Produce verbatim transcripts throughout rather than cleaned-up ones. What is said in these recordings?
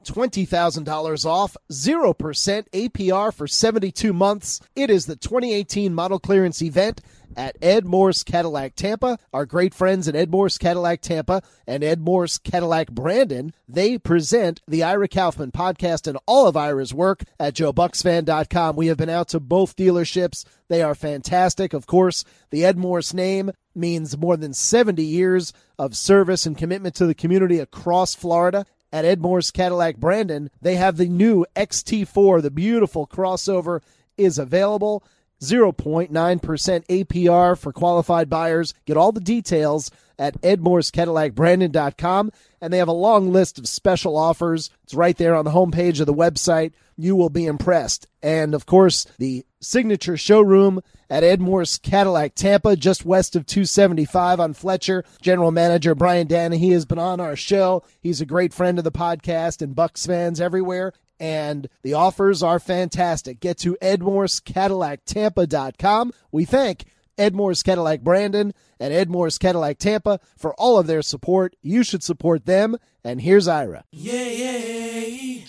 twenty thousand dollars off, zero percent A P R for seventy-two months. It is the twenty eighteen model clearance event at Ed Morse Cadillac Tampa. Our great friends at Ed Morse Cadillac Tampa and Ed Morse Cadillac Brandon, they present the Ira Kaufman podcast and all of Ira's work at Joe Bucks Fan dot com. We have been out to both dealerships. They are fantastic. Of course, the Ed Morse name means more than seventy years of service and commitment to the community across Florida. At Ed Morse Cadillac Brandon, they have the new X T four. The beautiful crossover is available. zero point nine percent A P R for qualified buyers. Get all the details at Ed Morse Cadillac Brandon dot com. And they have a long list of special offers. It's right there on the homepage of the website. You will be impressed. And, of course, the signature showroom at Ed Morse Cadillac Tampa, just west of two seventy-five on Fletcher. General Manager Brian Danahy has been on our show. He's a great friend of the podcast and Bucks fans everywhere. And the offers are fantastic. Get to Ed Morse Cadillac Tampa dot com. We thank Ed Morse Cadillac Brandon and Ed Morse Cadillac Tampa for all of their support. You should support them. And here's Ira. Yeah, yeah,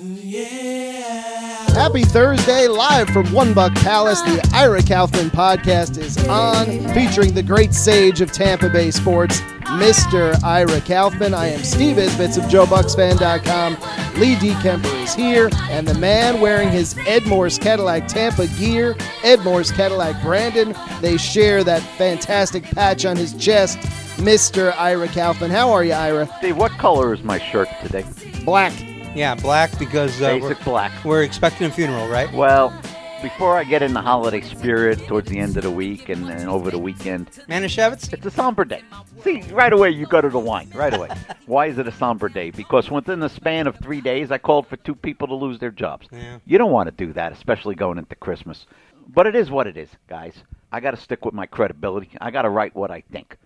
yeah. Happy Thursday, live from One Buck Palace. The Ira Kaufman podcast is on, featuring the great sage of Tampa Bay sports, Mister Ira Kaufman. I am Steve Isbitz of Joe Bucks Fan dot com. Lee D. Kemper is here, and the man wearing his Ed Morse Cadillac Tampa gear, Ed Morse Cadillac Brandon. They share that fantastic patch on his chest, Mister Ira Kaufman. How are you, Ira? Steve, what color is my shirt today? Black. Yeah, black because uh, Basic we're, black. we're expecting a funeral, right? Well, before I get in the holiday spirit towards the end of the week and, and over the weekend, Manischewitz? it's a somber day. See, right away you go to the wine, right away. Why is it a somber day? Because within the span of three days, I called for two people to lose their jobs. Yeah. You don't want to do that, especially going into Christmas. But it is what it is, guys. I got to stick with my credibility. I got to write what I think.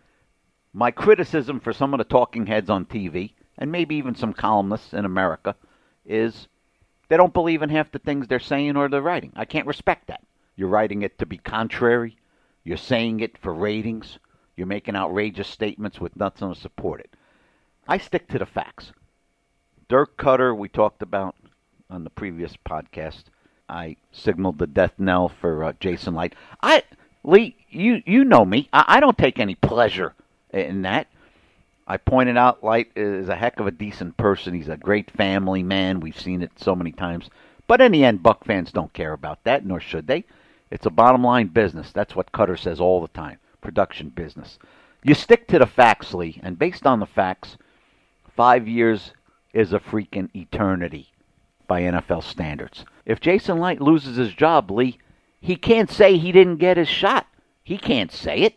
My criticism for some of the talking heads on T V, and maybe even some columnists in America, is they don't believe in half the things they're saying or they're writing. I can't respect that. You're writing it to be contrary. You're saying it for ratings. You're making outrageous statements with nothing to support it. I stick to the facts. Dirk Cutter, we talked about on the previous podcast. I signaled the death knell for uh, Jason Licht. I, Lee, you, you know me. I, I don't take any pleasure in that. I pointed out Light is a heck of a decent person. He's a great family man. We've seen it so many times. But in the end, Buck fans don't care about that, nor should they. It's a bottom-line business. That's what Cutter says all the time, production business. You stick to the facts, Lee, and based on the facts, five years is a freaking eternity by N F L standards. If Jason Licht loses his job, Lee, he can't say he didn't get his shot. He can't say it.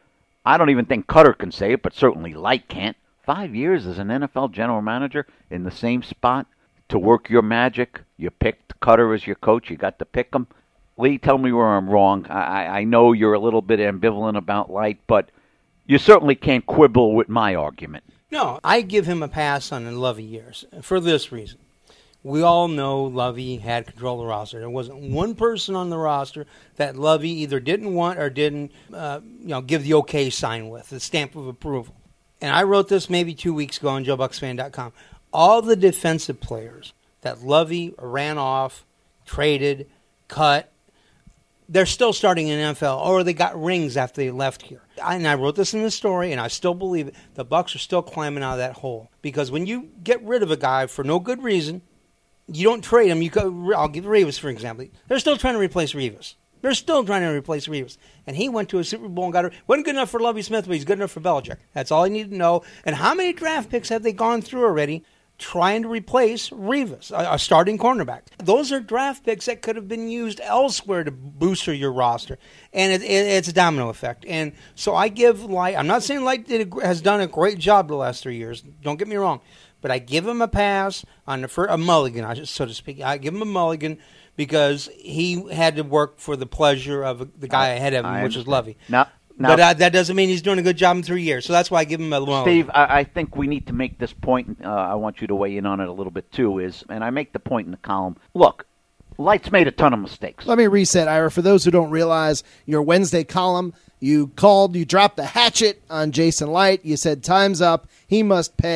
I don't even think Cutter can say it, but certainly Light can't. Five years as an N F L general manager in the same spot to work your magic. You picked Cutter as your coach. You got to pick him. Lee, tell me where I'm wrong. I, I know you're a little bit ambivalent about Light, but you certainly can't quibble with my argument. No, I give him a pass on the Lovey years for this reason. We all know Lovey had control of the roster. There wasn't one person on the roster that Lovey either didn't want or didn't, uh, you know, give the okay sign with, the stamp of approval. And I wrote this maybe two weeks ago on Joe Bucks Fan dot com. All the defensive players that Lovey ran off, traded, cut, they're still starting in the N F L, or they got rings after they left here. And I wrote this in the story, and I still believe it. The Bucks are still climbing out of that hole. Because when you get rid of a guy for no good reason, you don't trade him. You go, I'll give Revis, for example. They're still trying to replace Revis. They're still trying to replace Revis. And he went to a Super Bowl and got it. Wasn't good enough for Lovie Smith, but he's good enough for Belichick. That's all I need to know. And how many draft picks have they gone through already trying to replace Revis, a, a starting cornerback? Those are draft picks that could have been used elsewhere to booster your roster. And it, it, it's a domino effect. And so I give Light, I'm not saying Light did a, has done a great job the last three years. Don't get me wrong. But I give him a pass on the first, a mulligan, so to speak. I give him a mulligan because he had to work for the pleasure of the guy I, ahead of him, I which is Lovey. Now, now, but uh, that doesn't mean he's doing a good job in three years. So that's why I give him a mulligan. Steve, I, I think we need to make this point. Uh, I want you to weigh in on it a little bit too. Is and I make the point in the column. Look, Light's made a ton of mistakes. Let me reset, Ira. For those who don't realize, your Wednesday column, you called, you dropped the hatchet on Jason Licht. You said, time's up. He must pay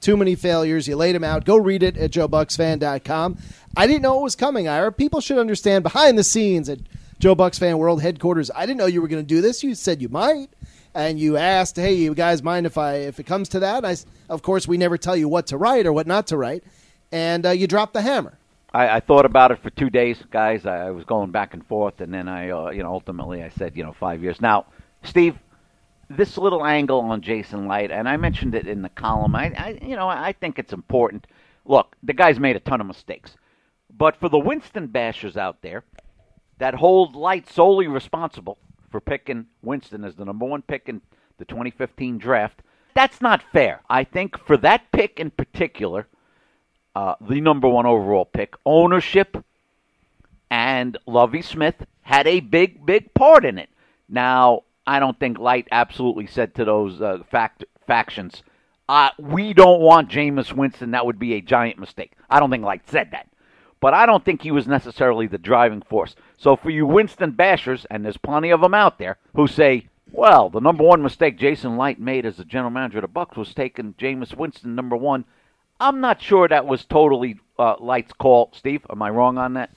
Too many failures. You laid them out. Go read it at joe bucks fan dot com. I didn't know it was coming, Ira. People should understand behind the scenes at Joe Bucks Fan World headquarters. I didn't know you were going to do this. You said you might, and you asked, "Hey, you guys mind if I if it comes to that?" I, of course, we never tell you what to write or what not to write, and uh, you dropped the hammer. I, I thought about it for two days, guys. I, I was going back and forth, and then I, uh, you know, ultimately I said, you know, five years. Now, Steve, this little angle on Jason Licht, and I mentioned it in the column. I, I you know, I think it's important. Look, the guy's made a ton of mistakes, but for the Winston bashers out there that hold Licht solely responsible for picking Winston as the number one pick in the twenty fifteen draft, that's not fair. I think for that pick in particular, uh, the number one overall pick, ownership and Lovie Smith had a big, big part in it. Now, I don't think Licht absolutely said to those uh, fact, factions, uh, we don't want Jameis Winston. That would be a giant mistake. I don't think Licht said that. But I don't think he was necessarily the driving force. So for you Winston bashers, and there's plenty of them out there, who say, well, the number one mistake Jason Licht made as the general manager of the Bucs was taking Jameis Winston number one. I'm not sure that was totally uh, Licht's call. Steve, am I wrong on that?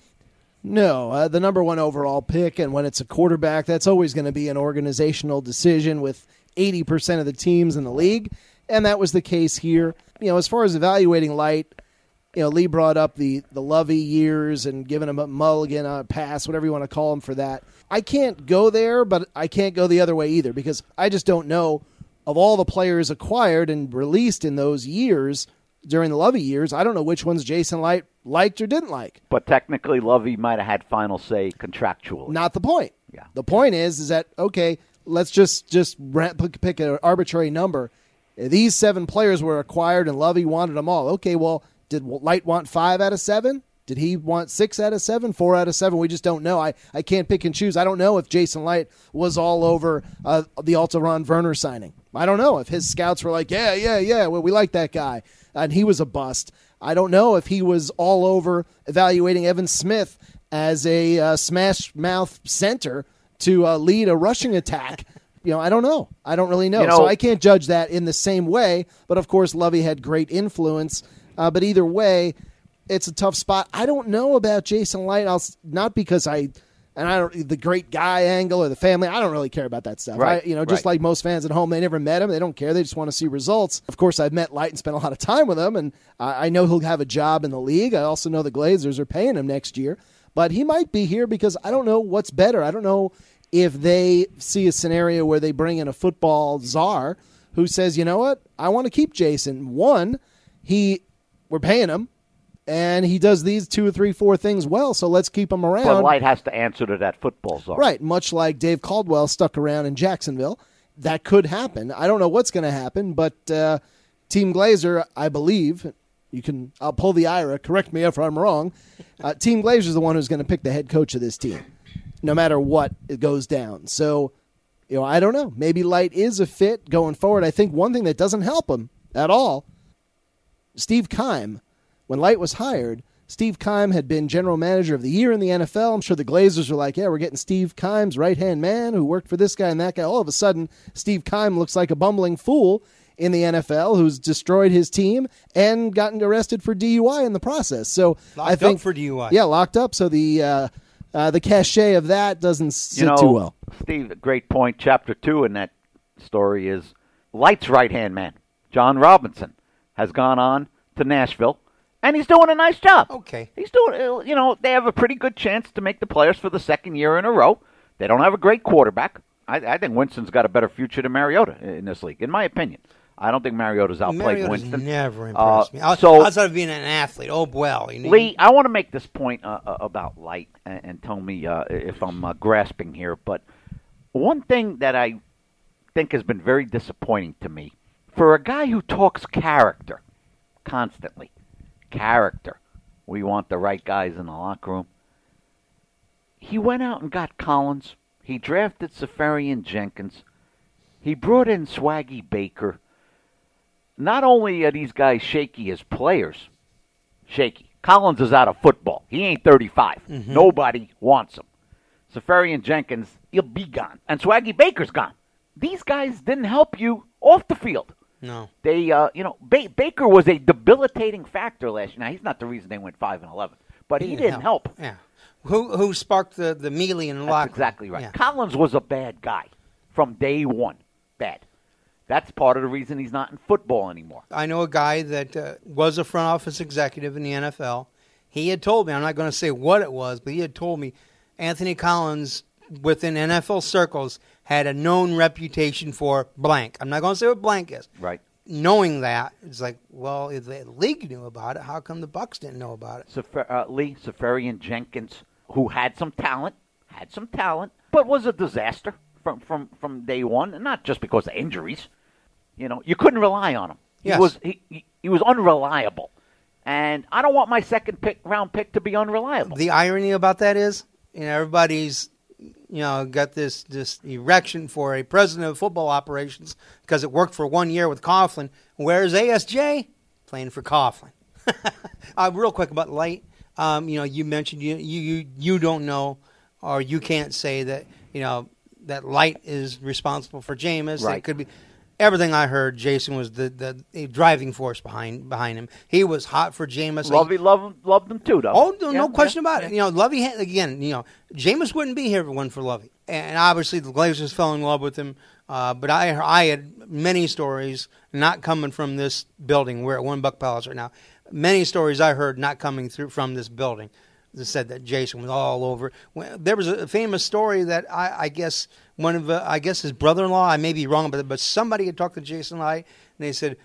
No, uh, the number one overall pick, and when it's a quarterback, that's always going to be an organizational decision with eighty percent of the teams in the league, and that was the case here. You know, as far as evaluating Licht, you know, Lee brought up the, the Lovey years and giving him a mulligan, a pass, whatever you want to call him for that. I can't go there, but I can't go the other way either because I just don't know of all the players acquired and released in those years during the Lovey years. I don't know which ones Jason Licht liked or didn't like. But technically, Lovey might have had final say contractually. Not the point. Yeah. The point is, is that, okay, let's just, just pick an arbitrary number. These seven players were acquired and Lovey wanted them all. Okay, well, did Licht want five out of seven? Did he want six out of seven, four out of seven? We just don't know. I, I can't pick and choose. I don't know if Jason Licht was all over uh, the Altaron Werner signing. I don't know if his scouts were like, yeah, yeah, yeah, well, we like that guy, and he was a bust. I don't know if he was all over evaluating Evan Smith as a uh, smash-mouth center to uh, lead a rushing attack. You know, I don't know. I don't really know. You know. So I can't judge that in the same way. But, of course, Lovey had great influence. Uh, but either way, it's a tough spot. I don't know about Jason Licht. I'll, not because I, and I don't, the great guy angle or the family. I don't really care about that stuff. Right, I, you know, just right. like most fans at home, they never met him. They don't care. They just want to see results. Of course, I've met Licht and spent a lot of time with him, and I, I know he'll have a job in the league. I also know the Glazers are paying him next year. But he might be here because I don't know what's better. I don't know if they see a scenario where they bring in a football czar who says, you know what, I want to keep Jason. One, he... we're paying him, and he does these two or three, four things well, so let's keep him around. But Licht has to answer to that football czar. Right, much like Dave Caldwell stuck around in Jacksonville. That could happen. I don't know what's going to happen, but uh, Team Glazer, I believe, you can. I'll pull the Ira, correct me if I'm wrong, uh, Team Glazer is the one who's going to pick the head coach of this team, no matter what it goes down. So, you know, I don't know. Maybe Licht is a fit going forward. I think one thing that doesn't help him at all, Steve Keim, when Licht was hired, Steve Keim had been general manager of the year in the N F L. I'm sure the Glazers were like, yeah, we're getting Steve Keim's right-hand man who worked for this guy and that guy. All of a sudden, Steve Keim looks like a bumbling fool in the N F L who's destroyed his team and gotten arrested for D U I in the process. So Locked I think, up for D U I. Yeah, locked up. So the uh, uh, the cachet of that doesn't sit you know, too well. Steve, great point. Chapter two in that story is Light's right-hand man, John Robinson, has gone on to Nashville, and he's doing a nice job. Okay. He's doing, you know, they have a pretty good chance to make the playoffs for the second year in a row. They don't have a great quarterback. I, I think Winston's got a better future than Mariota in this league, in my opinion. I don't think Mariota's outplayed Mariota's Winston. never impressed Uh, me. Out- so- Outside of being an athlete. Oh, well. You know, Lee, I want to make this point uh, uh, about Licht, and, and tell me uh, if I'm uh, grasping here. But one thing that I think has been very disappointing to me, for a guy who talks character constantly, character, we want the right guys in the locker room, he went out and got Collins. He drafted Safarian Jenkins. He brought in Swaggy Baker. Not only are these guys shaky as players, shaky. Collins is out of football. He ain't thirty-five. Mm-hmm. Nobody wants him. Safarian Jenkins, he'll be gone. And Swaggy Baker's gone. These guys didn't help you off the field. No. They, uh, you know, ba- Baker was a debilitating factor last year. Now, he's not the reason they went five and eleven, but he, he didn't help. help. Yeah. Who who sparked the, the melee in the That's locker room? exactly right. Yeah. Collins was a bad guy from day one. Bad. That's part of the reason he's not in football anymore. I know a guy that uh, was a front office executive in the N F L. He had told me, I'm not going to say what it was, but he had told me Anthony Collins within N F L circles had a known reputation for blank. I'm not going to say what blank is. Right. Knowing that, it's like, well, if the league knew about it, how come the Bucs didn't know about it? Sefer- uh, Lee Safarian Jenkins, who had some talent, had some talent, but was a disaster from, from, from day one, and not just because of injuries. You know, you couldn't rely on him. He Yes. was he, he, he was unreliable. And I don't want my second pick round pick to be unreliable. The irony about that is, you know, everybody's, you know, got this, this erection for a president of football operations because it worked for one year with Coughlin. Where's A S J? Playing for Coughlin. uh, real quick about Light. Um, you know, you mentioned you, you you don't know or you can't say that, you know, that Light is responsible for Jameis. Right. It could be. Everything I heard, Jason was the, the, the driving force behind behind him. He was hot for Jameis. Lovey loved, loved him too, though. Oh, no, Yeah, no question yeah, about yeah. it. You know, Lovey, had, again, you know, Jameis wouldn't be here if it wasn't for Lovey. And obviously the Glazers fell in love with him. Uh, but I I had many stories not coming from this building. We're at One Buck Palace right now. Many stories I heard not coming through from this building that said that Jason was all over. When, there was a famous story that I, I guess one of uh, I guess his brother-in-law, I may be wrong, but but somebody had talked to Jason Light, and they said,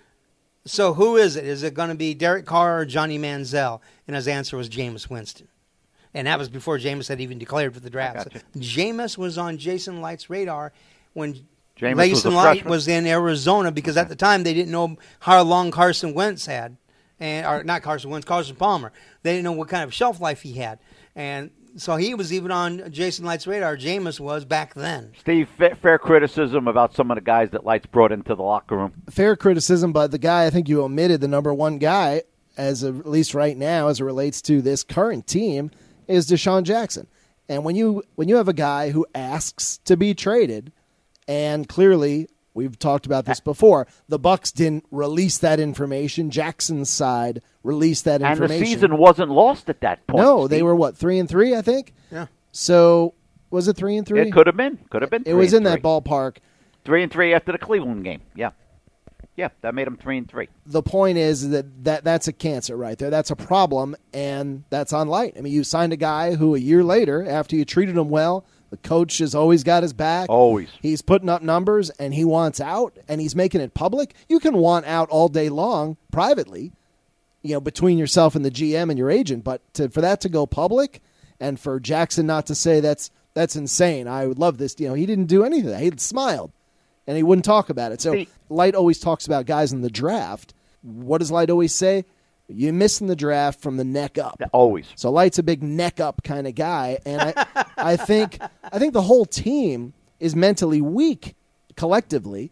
so who is it? Is it going to be Derek Carr or Johnny Manziel? And his answer was Jameis Winston. And that was before Jameis had even declared for the draft. Gotcha. So Jameis was on Jason Light's radar when Jameis was Jason a Light freshman? was in Arizona, because at the time they didn't know how long Carson Wentz had. And, or not Carson Wentz, Carson Palmer. They didn't know what kind of shelf life he had. And so he was even on Jason Light's radar. Jameis was back then. Steve, fa- fair criticism about some of the guys that Lights brought into the locker room. Fair criticism, but the guy I think you omitted, the number one guy, as of, at least right now, as it relates to this current team, is Deshaun Jackson. And when you when you have a guy who asks to be traded, and clearly we've talked about this before, the Bucs didn't release that information. Jackson's side released that And information. the season wasn't lost at that point. No, they Steve. were what, three and three, I think. Yeah. So was it three and three? It could have been. Could have been. It three was and in three. that ballpark. Three and three after the Cleveland game. Yeah, yeah, that made them three and three. The point is that, that that's a cancer right there. That's a problem, and that's on Light. I mean, you signed a guy who a year later, after you treated him well, the coach has always got his back. Always. He's putting up numbers, and he wants out, and he's making it public. You can want out all day long privately, you know, between yourself and the G M and your agent, but to, for that to go public and for Jackson not to say that's that's insane, I would love this. You know, he didn't do anything. He smiled, and he wouldn't talk about it. So See- Light always talks about guys in the draft. What does Light always say? You're missing the draft from the neck up. Always. So Light's a big neck up kind of guy, and I, I think I think the whole team is mentally weak collectively.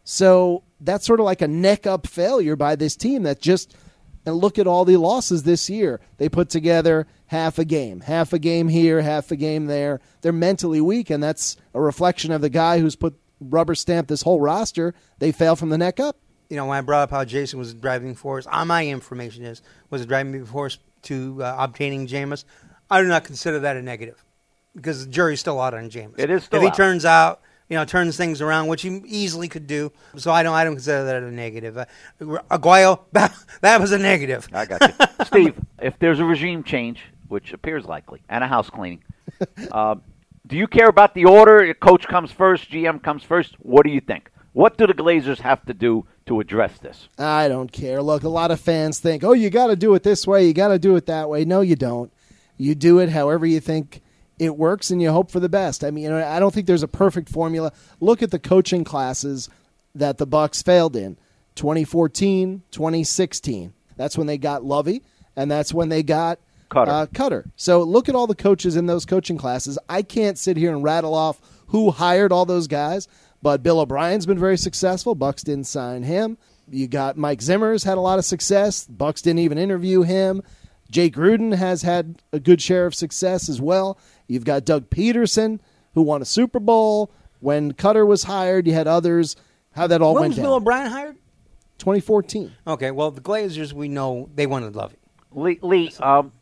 So that's sort of like a neck up failure by this team that just. And look at all the losses this year. They put together half a game, half a game here, half a game there. They're mentally weak, and that's a reflection of the guy who's put rubber stamped this whole roster. They fail from the neck up. You know, when I brought up how Jason was the driving force, on my information is, was the driving force to uh, obtaining Jameis, I do not consider that a negative, because the jury's still out on Jameis. It is still If he out. turns out, you know, turns things around, which he easily could do, so I don't I don't consider that a negative. Uh, Aguayo, that, that was a negative. I got you. Steve, if there's a regime change, which appears likely, and a house cleaning, uh, do you care about the order? Your coach comes first, G M comes first. What do you think? What do the Glazers have to do to address this? I don't care. Look, a lot of fans think, oh, you got to do it this way, you got to do it that way. No, you don't. You do it however you think it works, and you hope for the best. I mean, you know, I don't think there's a perfect formula. Look at the coaching classes that the Bucs failed in. twenty fourteen, twenty sixteen. That's when they got Lovey, and that's when they got Cutter. Uh, Cutter. So look at all the coaches in those coaching classes. I can't sit here and rattle off who hired all those guys, but Bill O'Brien's been very successful. Bucs didn't sign him. You got Mike Zimmer's had a lot of success. Bucs didn't even interview him. Jay Gruden has had a good share of success as well. You've got Doug Peterson, who won a Super Bowl. When Cutter was hired, you had others. How that all When went was down. Bill O'Brien hired? twenty fourteen. Okay, well, the Glazers, we know they wanted Lovey. Lee, Lee um,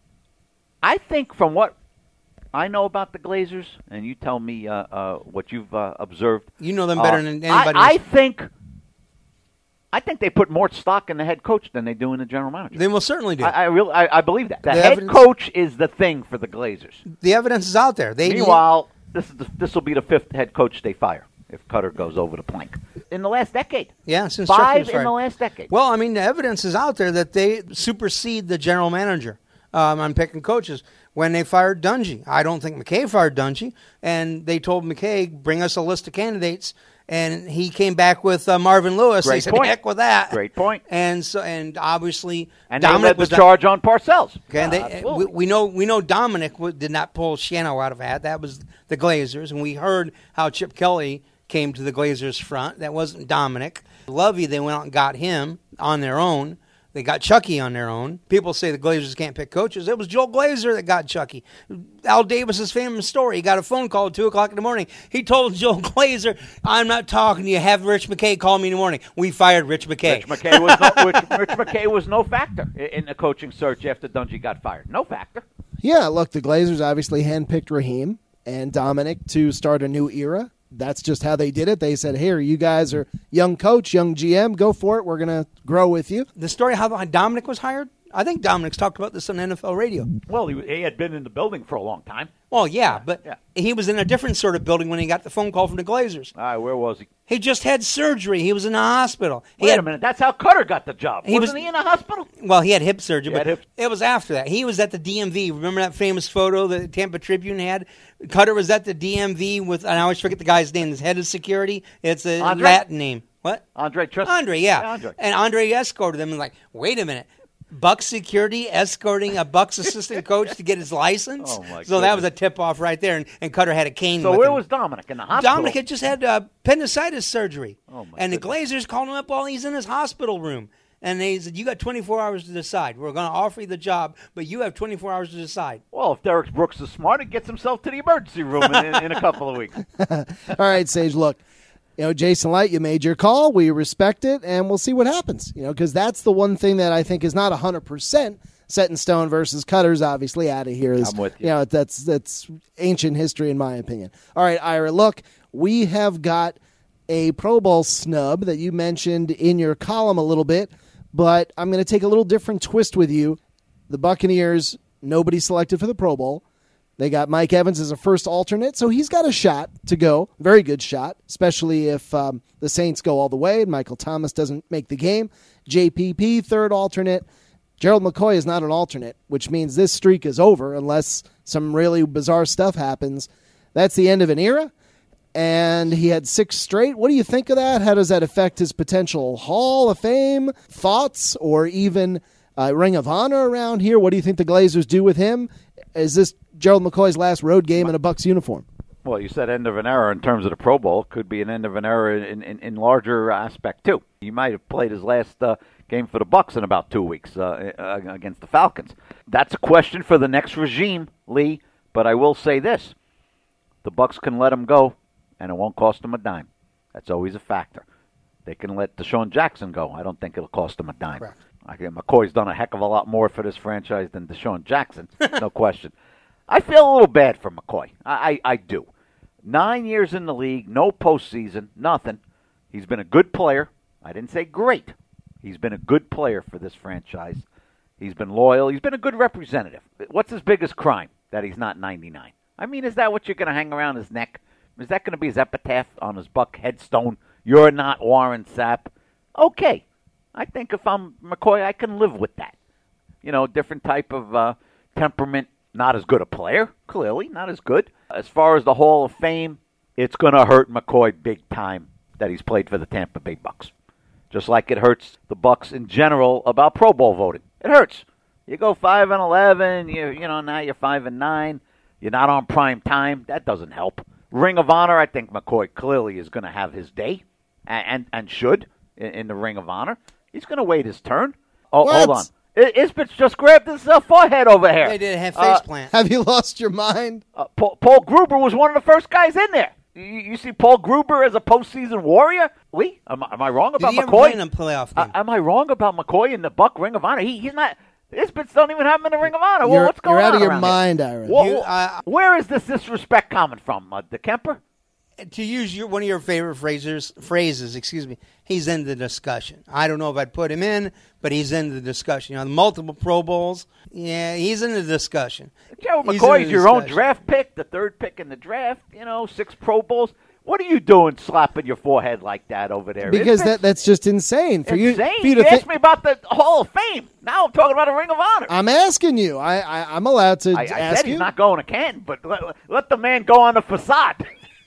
I think from what I know about the Glazers, and you tell me uh, uh, what you've uh, observed. You know them better uh, than anybody. I, I think I think they put more stock in the head coach than they do in the general manager. They will certainly do. I, I really, I, I believe that. The, The head evidence- coach is the thing for the Glazers. The evidence is out there. They Meanwhile, this is the, this will be the fifth head coach they fire if Cutter goes over the plank in the last decade. Yeah, since Chucky five was in fired. the last decade. Well, I mean, the evidence is out there that they supersede the general manager um, on picking coaches. When they fired Dungy, I don't think McKay fired Dungy, and they told McKay, bring us a list of candidates, and he came back with uh, Marvin Lewis. Great They said, point. heck with that. Great point. And so, and obviously, and Dominic they led was the not- charge on Parcells. Okay, and they, Absolutely. we, we know we know Dominic w- did not pull Shano out of a hat. That was the Glazers, and we heard how Chip Kelly came to the Glazers front. That wasn't Dominic. Lovey, they went out and got him on their own. They got Chucky on their own. People say the Glazers can't pick coaches. It was Joel Glazer that got Chucky. Al Davis's famous story. He got a phone call at two o'clock in the morning. He told Joel Glazer, I'm not talking to you. Have Rich McKay call me in the morning. We fired Rich McKay. Rich McKay was no, Rich, Rich McKay was no factor in, in the coaching search after Dungy got fired. No factor. Yeah, look, the Glazers obviously handpicked Raheem and Dominic to start a new era. That's just how they did it. They said, here, you guys are young coach, young G M. Go for it. We're going to grow with you. The story how Dominic was hired, I think Dominic's talked about this on N F L radio. Well, he, he had been in the building for a long time. Well, yeah, but yeah. he was in a different sort of building when he got the phone call from the Glazers. All right, where was he? He just had surgery. He was in a hospital. He Wait had, a minute. That's how Cutter got the job. He Wasn't was- he in a hospital? Well, he had hip surgery, He but had hip- it was after that. He was at the D M V. Remember that famous photo that the Tampa Tribune had? Cutter was at the D M V with, and I always forget the guy's name, his head of security. It's a Andre? Latin name. What? Andre Tristan. Andre, yeah. Yeah, Andre. And Andre escorted him and like, wait a minute. Bucks security escorting a Bucks assistant coach to get his license? Oh, my so that was a goodness. tip-off right there, and, and Cutter had a cane So with where him. was Dominic? In the hospital? Dominic had just had uh, appendicitis surgery. Oh, my and the goodness. Glazers called him up while he's in his hospital room. And they said, you got twenty-four hours to decide. We're going to offer you the job, but you have twenty-four hours to decide. Well, if Derek Brooks is smart, he gets himself to the emergency room in, in, in a couple of weeks. All right, Sage, look. You know, Jason Light, you made your call. We respect it, and we'll see what happens. You know, because that's the one thing that I think is not one hundred percent set in stone versus Cutter's obviously out of here. Is, I'm with you. You know, that's, that's ancient history in my opinion. All right, Ira, look, we have got a Pro Bowl snub that you mentioned in your column a little bit, but I'm going to take a little different twist with you. The Buccaneers, nobody selected for the Pro Bowl. They got Mike Evans as a first alternate, so he's got a shot to go. Very good shot, especially if um, the Saints go all the way and Michael Thomas doesn't make the game. J P P, third alternate. Gerald McCoy is not an alternate, which means this streak is over unless some really bizarre stuff happens. That's the end of an era, and he had six straight. What do you think of that? How does that affect his potential Hall of Fame thoughts or even uh, Ring of Honor around here? What do you think the Glazers do with him? Is this Gerald McCoy's last road game in a Bucs uniform? Well, you said end of an era in terms of the Pro Bowl. Could be an end of an era in, in, in larger aspect, too. He might have played his last uh, game for the Bucs in about two weeks uh, against the Falcons. That's a question for the next regime, Lee, but I will say this. The Bucs can let him go, and it won't cost them a dime. That's always a factor. They can let Deshaun Jackson go. I don't think it'll cost them a dime. Correct. I think McCoy's done a heck of a lot more for this franchise than Deshaun Jackson, no question. I feel a little bad for McCoy. I, I, I do. Nine years in the league, no postseason, nothing. He's been a good player. I didn't say great. He's been a good player for this franchise. He's been loyal. He's been a good representative. What's his biggest crime? That he's not ninety-nine. I mean, is that what you're going to hang around his neck? Is that going to be his epitaph on his Buck headstone? You're not Warren Sapp. Okay. I think if I'm McCoy, I can live with that. You know, different type of uh, temperament. Not as good a player, clearly, not as good. As far as the Hall of Fame, it's going to hurt McCoy big time that he's played for the Tampa Bay Bucks. Just like it hurts the Bucks in general about Pro Bowl voting. It hurts. You go five and eleven, you you know, now you're five and nine. You're not on prime time. That doesn't help. Ring of Honor, I think McCoy clearly is going to have his day, and and, and should in, in the Ring of Honor. He's going to wait his turn. Oh, What? hold on. Isbitz just grabbed his uh, forehead over here. They did have Uh, face plant. Have you lost your mind? Uh, Paul, Paul Gruber was one of the first guys in there. You, you see Paul Gruber as a postseason warrior? Lee, am, I- am I wrong about Did he ever McCoy? play in a playoff game? Uh, am I wrong about McCoy in the Buck Ring of Honor? He, he's not. Isbits don't even have him in the Ring of Honor. Well, You're, what's going you're out on of your around mind, here? Ira. Wha- You, wha- uh, where is this disrespect coming from, uh, DeKemper? To use your, one of your favorite phrases, phrases, excuse me, he's in the discussion. I don't know if I'd put him in, but he's in the discussion. You know, the multiple Pro Bowls, yeah, he's in the discussion. Gerald He's in McCoy's the your own discussion. draft pick, the third pick in the draft. You know, six Pro Bowls. What are you doing, slapping your forehead like that over there? Because Isbits? that that's just insane for you. Insane. For you You, to asked think, me about the Hall of Fame. Now I'm talking about a Ring of Honor. I'm asking you. I, I I'm allowed to I, I ask said you. he's not going to Canton, but let, let the man go on the facade.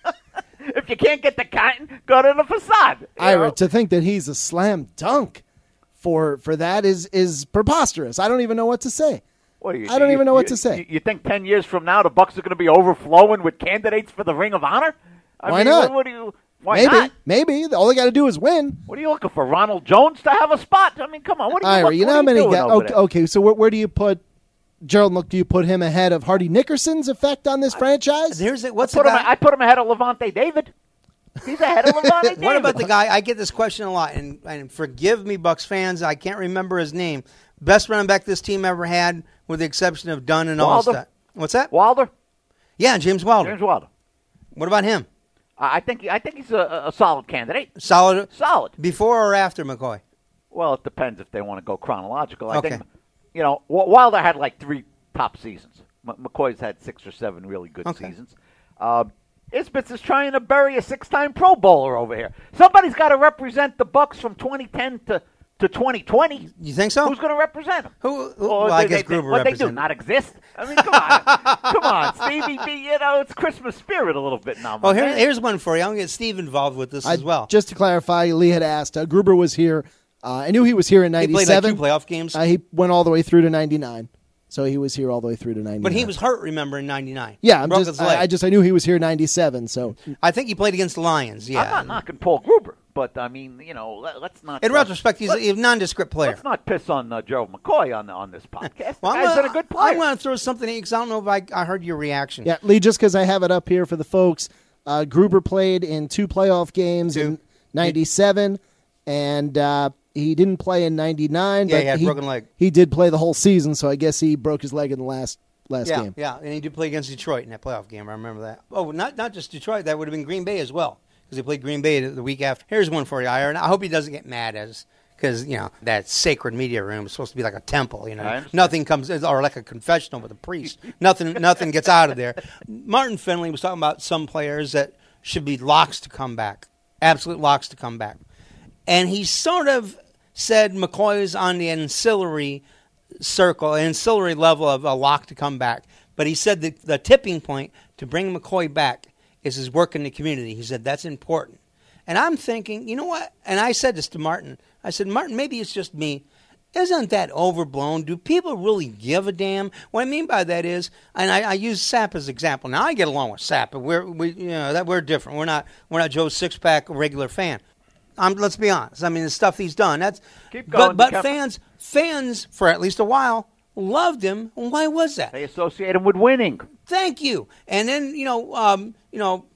If you can't get the Canton, go to the facade. you Ira, know? to think that he's a slam dunk for for that is is preposterous. I don't even know what to say. What are you, I don't you- even know what you- to say. You, you think ten years from now the Bucks are going to be overflowing with candidates for the Ring of Honor? I Why mean, not? What, what do you? Why maybe, not? maybe all they got to do is win. What are you looking for? Ronald Jones to have a spot? I mean, come on. What are you? Ira, look- you what know are how many doing guys? over Okay, there? okay, so where, where do you put Gerald? Look, do you put him ahead of Hardy Nickerson's effect on this franchise? There's a, what's Put the him, guy? I put him ahead of Levante David. He's ahead of Levante David. What about the guy? I get this question a lot, and, and forgive me, Bucks fans, I can't remember his name. Best running back this team ever had, with the exception of Dunn and Wilder? Allstott. What's that? Wilder? Yeah, James Wilder. James Wilder. What about him? I I think I think he's a, a solid candidate. Solid. Solid. Before or after McCoy? Well, it depends if they want to go chronological. I Okay. think, you know, Wa- Wilder had like three top seasons. M- McCoy's had six or seven really good Okay. seasons. Uh, Isbits is trying to bury a six-time Pro Bowler over here. Somebody's got to represent the Bucks from twenty ten to, to twenty twenty. You think so? Who's going to represent them? Who? who Or well, I they- guess they- Gruber What they do? represented. Not exist? I mean, come on, come on, Stevie B. You know, it's Christmas spirit a little bit now. my Oh, here, man. here's one for you. I'm going to get Steve involved with this I- as well. Just to clarify, Lee had asked. Uh, Gruber was here. Uh, I knew he was here in he played ninety-seven. like two playoff games, Uh, he went all the way through to ninety-nine, so he was here all the way through to ninety-nine. but he was hurt. Remember in ninety-nine? Yeah, I'm broke just, his leg. I, I just I knew he was here in ninety-seven. So I think he played against the Lions. Yeah. I'm not knocking Paul Gruber, but I mean, you know, let, let's not. In uh, retrospect, he's let- a nondescript player. Let's not piss on uh, Gerald McCoy on on this podcast. Well, the I'm guy's gonna, been a good player. I'm going to throw something at you because I don't know if I, I heard your reaction. yeah, Lee, just because I have it up here for the folks, uh, Gruber played in two playoff games Two. in ninety-seven, and uh, he didn't play in ninety-nine. Yeah, but he had a broken leg. He did play the whole season, so I guess he broke his leg in the last last yeah, game. yeah, and he did play against Detroit in that playoff game. I remember that. Oh, not not just Detroit. That would have been Green Bay as well because he played Green Bay the week after. Here's one for you, Iron. I hope he doesn't get mad as because you know that sacred media room is supposed to be like a temple. You I know, understand. nothing comes or like a confessional with a priest. nothing nothing gets out of there. Martin Finley was talking about some players that should be locks to come back, absolute locks to come back, and he sort of said McCoy is on the ancillary circle, ancillary level of a lock to come back. But he said that the tipping point to bring McCoy back is his work in the community. He said that's important. And I'm thinking, you know what? And I said this to Martin. I said, Martin, maybe it's just me. Isn't that overblown? Do people really give a damn? What I mean by that is, and I, I use Sapp as an example. Now I get along with Sapp, but we're we you know that we're different. We're not we're not Joe Sixpack, a regular fan. Um, let's be honest. I mean, the stuff he's done. That's Keep going, but but DeKemper. fans fans for at least a while loved him. Why was that? They associate him with winning. Thank you. And then you know um, you know.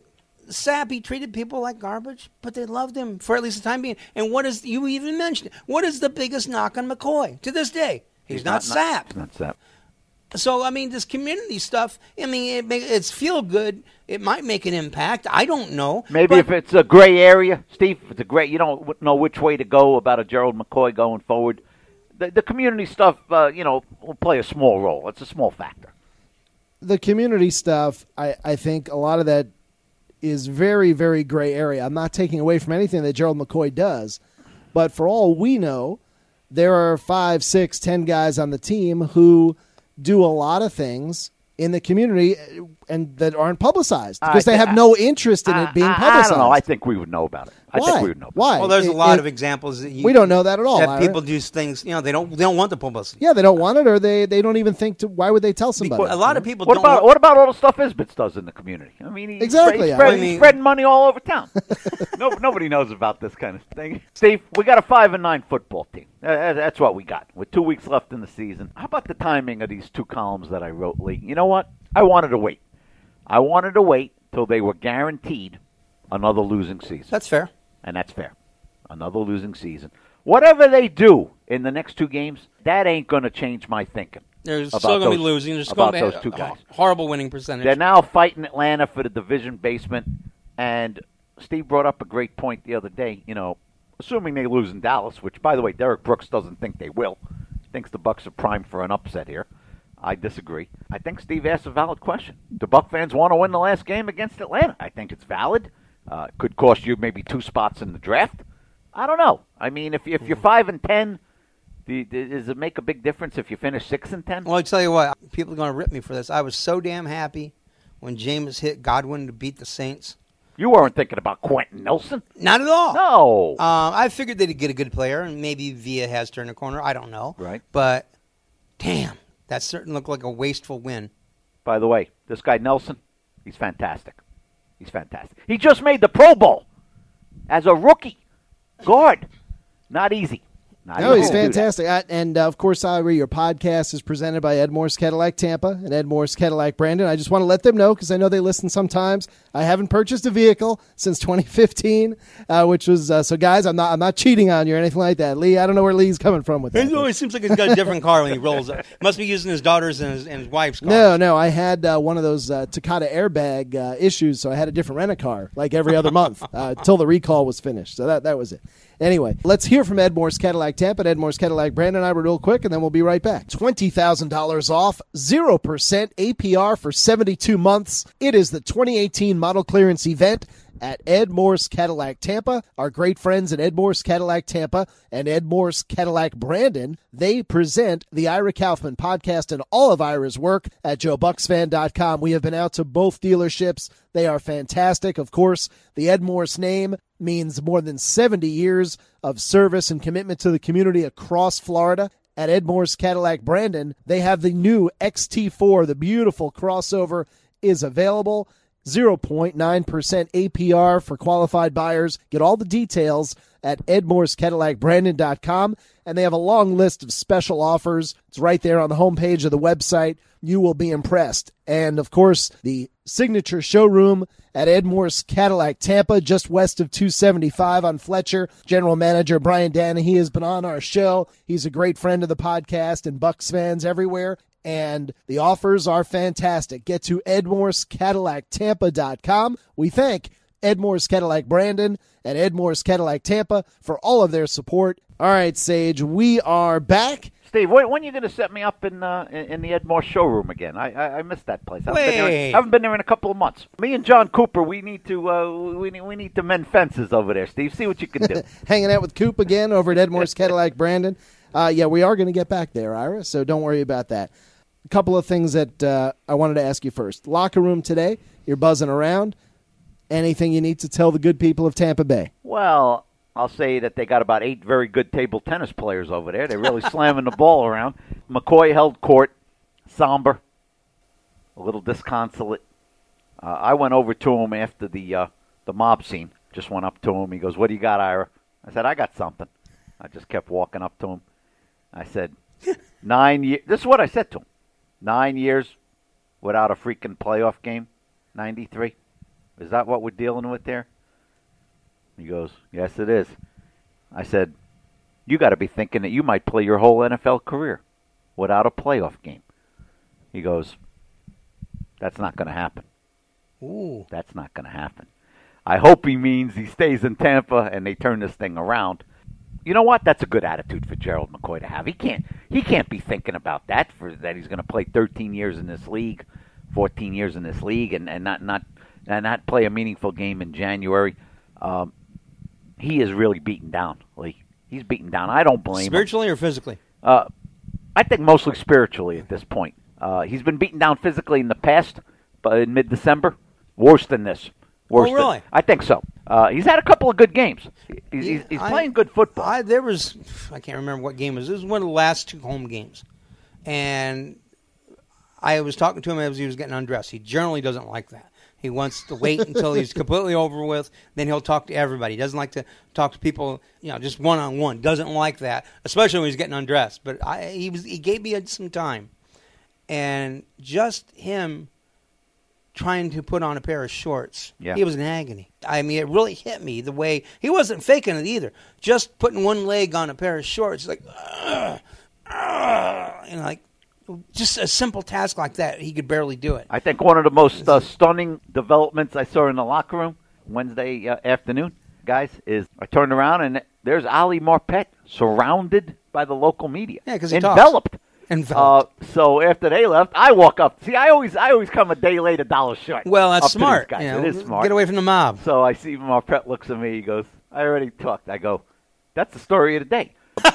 Sapp, he treated people like garbage, but they loved him for at least the time being. And what is, you even mentioned it, what is the biggest knock on McCoy to this day? He's, not, Sapp. He's not Sapp. So, I mean, this community stuff, I mean, it make, it's feel good. It might make an impact. I don't know. Maybe But if it's a gray area, Steve, if it's a gray, you don't know which way to go about a Gerald McCoy going forward. The, the community stuff, uh, you know, will play a small role. It's a small factor. The community stuff, I, I think a lot of that is very, very gray area. I'm not taking away from anything that Gerald McCoy does, but for all we know, there are five, six, ten guys on the team who do a lot of things in the community and that aren't publicized because I they thi- have no interest in I, it being I- publicized. I don't know. I think we would know about it. I Why? think we would know about Why? well, there's a It- lot it- of examples that you, we don't know that at all, That Ira. people do things, you know, they don't they don't want the publicity. Yeah, they don't want it, or they, they don't even think to. Why would they tell somebody? A lot of people What don't about want, what about all the stuff Isbits does in the community? I mean, he's, Exactly, he's, I spreading, mean- he's spreading money all over town. no, nobody knows about this kind of thing. Steve, we got a five and nine football team. Uh, That's what we got with two weeks left in the season. How about the timing of these two columns that I wrote, Lee? You know what? I wanted to wait. I wanted to wait till they were guaranteed another losing season. That's fair. And that's fair. Another losing season. Whatever they do in the next two games, that ain't going to change my thinking. They're about still going to be those- losing. There's about going to be those two guys. a horrible winning percentage. They're now fighting Atlanta for the division basement. And Steve brought up a great point the other day. You know, assuming they lose in Dallas, which, by the way, Derek Brooks doesn't think they will. He thinks the Bucks are primed for an upset here. I disagree. I think Steve asked a valid question. Do Buck fans want to win the last game against Atlanta? I think it's valid. Uh, it could cost you maybe two spots in the draft. I don't know. I mean, if if you're five and ten, do, does it make a big difference if you finish six and ten? Well, I tell you what, people are going to rip me for this. I was so damn happy when Jameis hit Godwin to beat the Saints. You weren't thinking about Quentin Nelson? Not at all. No. Um, I figured they'd get a good player, and maybe Villa has turned a corner. I don't know. Right. But, damn, that certainly looked like a wasteful win. By the way, this guy Nelson, he's fantastic. He's fantastic. He just made the Pro Bowl as a rookie guard. Not easy. Not No, easy he's to do that. fantastic. I, and, uh, of course, Ira, your podcast is presented by Ed Morse Cadillac Tampa and Ed Morse Cadillac Brandon. I just want to let them know, because I know they listen sometimes. I haven't purchased a vehicle since twenty fifteen, uh, which was uh, – so, guys, I'm not I'm not cheating on you or anything like that. Lee, I don't know where Lee's coming from with that. It always seems like he's got a different car when he rolls up. Must be using his daughter's and his, and his wife's car. No, no, I had uh, one of those uh, Takata airbag uh, issues, so I had a different rent-a-car like every other month uh, until the recall was finished. So that that was it. Anyway, let's hear from Ed Morse Cadillac Tampa and Ed Morse Cadillac Brandon. I real quick, and then we'll be right back. twenty thousand dollars off, zero percent A P R for seventy-two months. It is the twenty eighteen model clearance event at Ed Morse Cadillac Tampa. Our great friends at Ed Morse Cadillac Tampa and Ed Morse Cadillac Brandon, they present the Ira Kaufman podcast and all of Ira's work at Joe Bucks Fan dot com. We have been out to both dealerships. They are fantastic. Of course, the Ed Morse name means more than seventy years of service and commitment to the community across Florida. At Ed Morse Cadillac Brandon, they have the new X T four, the beautiful crossover, is available. zero point nine percent A P R for qualified buyers. Get all the details at Ed Morse Cadillac Brandon dot com, and they have a long list of special offers. It's right there on the homepage of the website. You will be impressed. And, of course, the signature showroom at Ed Morse Cadillac Tampa, just west of two seventy-five on Fletcher. General Manager Brian Danahy has been on our show. He's a great friend of the podcast and Bucks fans everywhere. And the offers are fantastic. Get to Ed Morse Cadillac Tampa dot com. We thank Ed Morse Cadillac Brandon and Ed Morse Cadillac Tampa for all of their support. All right, Sage, we are back. Steve, when when are you going to set me up in uh, in in the Ed Morse showroom again? I I, I missed that place. I haven't, been there, Wait. I haven't been there in a couple of months. Me and John Cooper, we need to uh, we need we need to mend fences over there. Steve, see what you can do. Hanging out with Coop again over at Ed Morse Cadillac Brandon. Uh, yeah, we are going to get back there, Ira, so don't worry about that. A couple of things that uh, I wanted to ask you first. Locker room today, you're buzzing around. Anything you need to tell the good people of Tampa Bay? Well, I'll say that they got about eight very good table tennis players over there. They're really slamming the ball around. McCoy held court, somber, a little disconsolate. Uh, I went over to him after the uh, the mob scene. Just went up to him. He goes, "What do you got, Ira?" I said, "I got something." I just kept walking up to him. I said, nine years. This is what I said to him. Nine years without a freaking playoff game, ninety-three. Is that what we're dealing with there? He goes, "Yes, it is." I said, "You got to be thinking that you might play your whole N F L career without a playoff game." He goes, "That's not going to happen." Ooh. That's not going to happen. I hope he means he stays in Tampa and they turn this thing around. You know what? That's a good attitude for Gerald McCoy to have. He can't he can't be thinking about that, for that he's going to play thirteen years in this league, fourteen years in this league, and, and not not and not play a meaningful game in January. Um, he is really beaten down, Lee. He's beaten down. I don't blame him. Spiritually or physically? Uh, I think mostly spiritually at this point. Uh, he's been beaten down physically in the past, but in mid-December, worse than this. Worse Oh, really? Than, I think so. Uh, he's had a couple of good games. He's, he's, he's I- playing good football. I, there was, I can't remember what game it was. It was one of the last two home games. And I was talking to him as he was getting undressed. He generally doesn't like that. He wants to wait until he's completely over with. Then he'll talk to everybody. He doesn't like to talk to people, you know, just one-on-one. Doesn't like that, especially when he's getting undressed. But I, he was he gave me some time. And just him trying to put on a pair of shorts. Yeah. He was in agony. I mean, it really hit me the way he wasn't faking it either. Just putting one leg on a pair of shorts, like, ugh, ugh, you know, like just a simple task like that, he could barely do it. I think one of the most uh, stunning developments I saw in the locker room Wednesday uh, afternoon, guys, is I turned around and there's Ali Marpet surrounded by the local media. Yeah, because he enveloped. talks. Enveloped. Uh, so after they left, I walk up. See, I always, I always come a day late, a dollar short. Well, that's up to these smart. guys. You know, it is smart. Get away from the mob. So I see Marpet looks at me. He goes, "I already talked." I go, "That's the story of the day."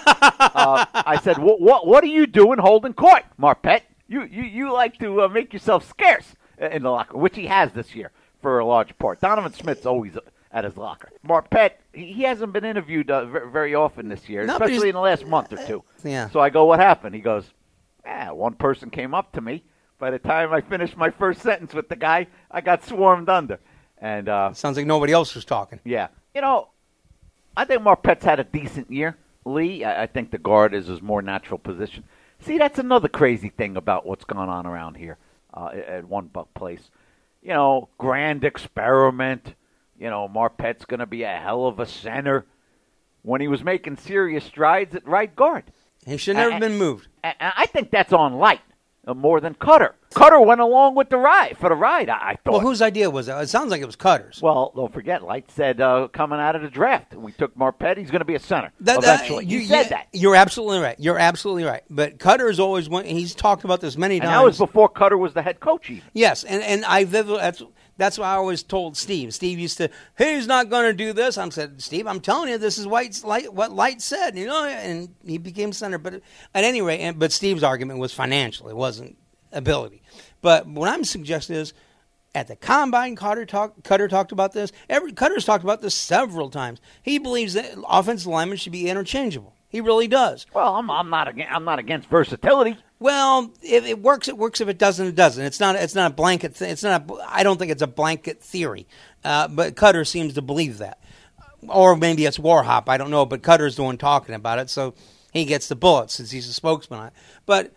uh, I said, "What, what, what are you doing holding court, Marpet? You, you, you like to uh, make yourself scarce in the locker, which he has this year for a large part. Donovan Smith's always at his locker. Marpet, he, he hasn't been interviewed uh, very often this year, No, but especially he's- in the last month or two. Yeah. So I go, "What happened?" He goes, "Ah, one person came up to me. By the time I finished my first sentence with the guy, I got swarmed under." And uh, Sounds like nobody else was talking. yeah, you know, I think Marpet's had a decent year. Lee, I, I think the guard is his more natural position. See, that's another crazy thing about what's going on around here uh, at- at One Buck Place. You know, grand experiment. You know, Marpet's going to be a hell of a center. When he was making serious strides at right guard. He should never I- have been moved. And I think that's on Light uh, more than Cutter. Cutter went along with the ride for the ride. I, I thought. Well, whose idea was that? It sounds like it was Cutter's. Well, don't forget, Light said uh, coming out of the draft, we took Marpet. He's going to be a center That- that- eventually. you, he said yeah, that, You're absolutely right. You're absolutely right. But Cutter's always went. He's talked about this many and times. that was before Cutter was the head coach. Even Yes, and and I vivid, that's that's why I always told Steve. Steve used to, hey, he's not going to do this. I said, Steve, I'm telling you, this is White's, Light, what Light said, you know, and he became center. But at any rate, and, but Steve's argument was financial. It wasn't ability. But what I'm suggesting is, at the combine, Cutter, talk, Cutter talked about this. Every Cutter's talked about this several times. He believes that offensive linemen should be interchangeable. He really does. well, I'm, I'm not against, I'm not against versatility. Well, if it works, it works. If it doesn't, it doesn't. It's not. It's not a blanket. Th- it's not. A, I don't think it's a blanket theory. Uh, but Cutter seems to believe that, or maybe it's Warhop. I don't know. But Cutter's the one talking about it, so he gets the bullet since he's a spokesman on it. But